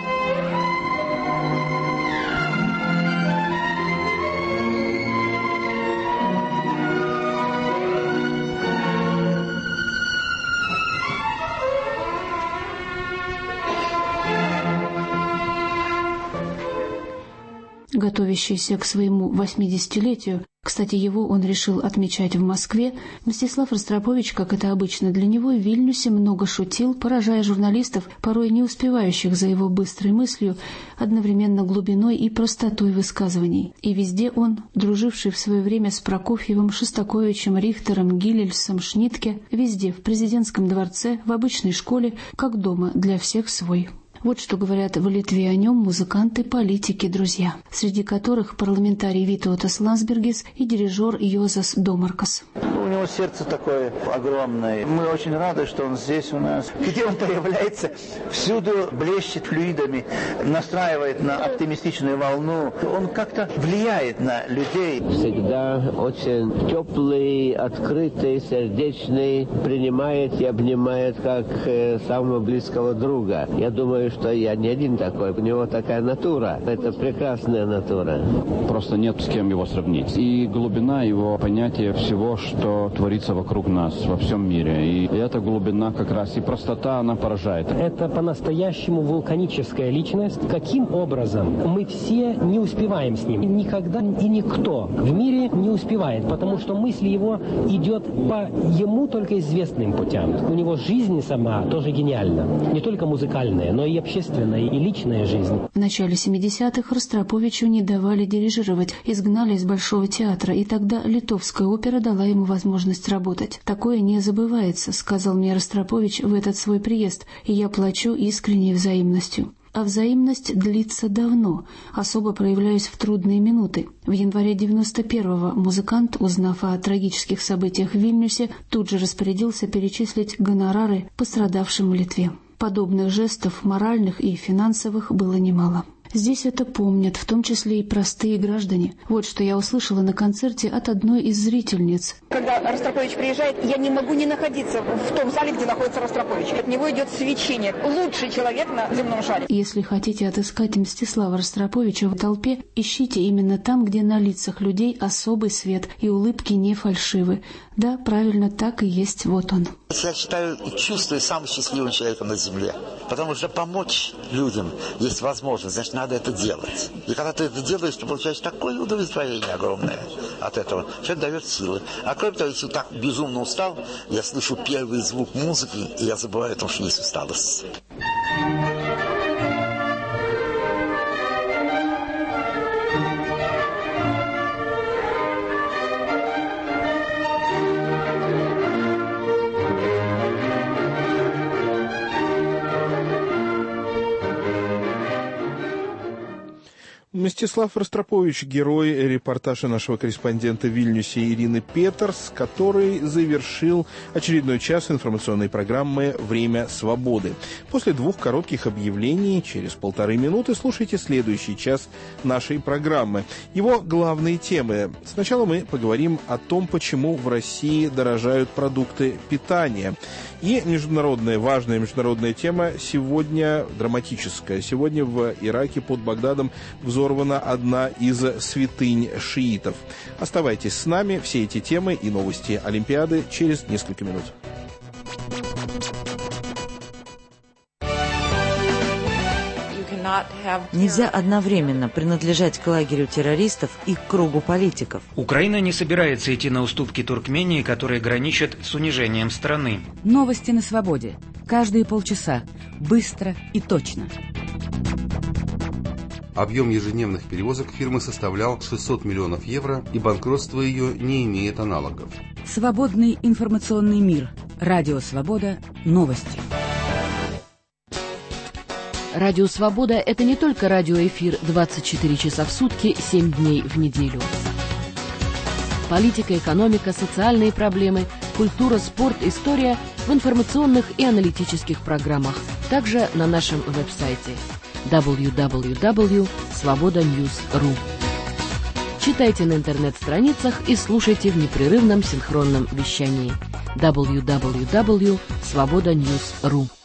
Готовящийся к своему 80-летию, кстати, его он решил отмечать в Москве, Мстислав Ростропович, как это обычно для него, в Вильнюсе много шутил, поражая журналистов, порой не успевающих за его быстрой мыслью, одновременно глубиной и простотой высказываний. И везде он, друживший в свое время с Прокофьевым, Шостаковичем, Рихтером, Гилельсом, Шнитке, везде, в президентском дворце, в обычной школе, как дома, для всех свой. Вот что говорят в Литве о нем музыканты, политики, друзья, среди которых парламентарий Витаутас Лансбергис и дирижер Йозас Домаркас. У него сердце такое огромное. Мы очень рады, что он здесь у нас. Где он появляется, всюду блещет флюидами, настраивает на оптимистичную волну. Он как-то влияет на людей. Всегда очень теплый, открытый, сердечный, принимает и обнимает как самого близкого друга. Я думаю, что я не один такой. У него такая натура. Это прекрасная натура. Просто нет с кем его сравнить. И глубина его понятия всего, что творится вокруг нас, во всем мире. И эта глубина как раз и простота, она поражает. Это по-настоящему вулканическая личность. Каким образом? Мы все не успеваем с ним. Никогда и никто в мире не успевает, потому что мысль его идет по ему только известным путям. У него жизнь сама тоже гениальна. Не только музыкальная, но и общественная, и личная жизнь. В начале 70-х Ростроповичу не давали дирижировать, изгнали из Большого театра, и тогда Литовская опера дала ему возможность работать. «Такое не забывается», — сказал мне Ростропович в этот свой приезд, и я плачу искренней взаимностью. А взаимность длится давно, особо проявляясь в трудные минуты. В январе 91-го музыкант, узнав о трагических событиях в Вильнюсе, тут же распорядился перечислить гонорары пострадавшим в Литве. Подобных жестов, моральных и финансовых, было немало. Здесь это помнят, в том числе и простые граждане. Вот что я услышала на концерте от одной из зрительниц. Когда Ростропович приезжает, я не могу не находиться в том зале, где находится Ростропович. От него идет свечение. Лучший человек на земном шаре. Если хотите отыскать Мстислава Ростроповича в толпе, ищите именно там, где на лицах людей особый свет и улыбки не фальшивы. Да, правильно, так и есть. Вот он. Я считаю и чувствую самым счастливым человеком на земле. Потому что помочь людям есть возможность, значит, надо это делать. И когда ты это делаешь, ты получаешь такое удовлетворение огромное от этого. Человек дает силы. А кроме того, если так безумно устал, я слышу первый звук музыки, и я забываю о том, что есть усталость. Мстислав Ростропович, герой репортажа нашего корреспондента в Вильнюсе Ирины Петерс, который завершил очередной час информационной программы «Время свободы». После 2 коротких объявлений через 1,5 минуты слушайте следующий час нашей программы. Его главные темы. Сначала мы поговорим о том, почему в России дорожают продукты питания. И важная международная тема сегодня драматическая. Сегодня в Ираке под Багдадом взорвана одна из святынь шиитов. Оставайтесь с нами. Все эти темы и новости Олимпиады через несколько минут. Нельзя одновременно принадлежать к лагерю террористов и к кругу политиков. Украина не собирается идти на уступки Туркмении, которые граничат с унижением страны. Новости на свободе. Каждые полчаса. Быстро и точно. Объем ежедневных перевозок фирмы составлял 600 миллионов евро, и банкротство ее не имеет аналогов. Свободный информационный мир. Радио «Свобода». Новости. Радио «Свобода» — это не только радиоэфир 24 часа в сутки, 7 дней в неделю. Политика, экономика, социальные проблемы, культура, спорт, история в информационных и аналитических программах. Также на нашем веб-сайте www.svobodanews.ru. Читайте на интернет-страницах и слушайте в непрерывном синхронном вещании www.svobodanews.ru.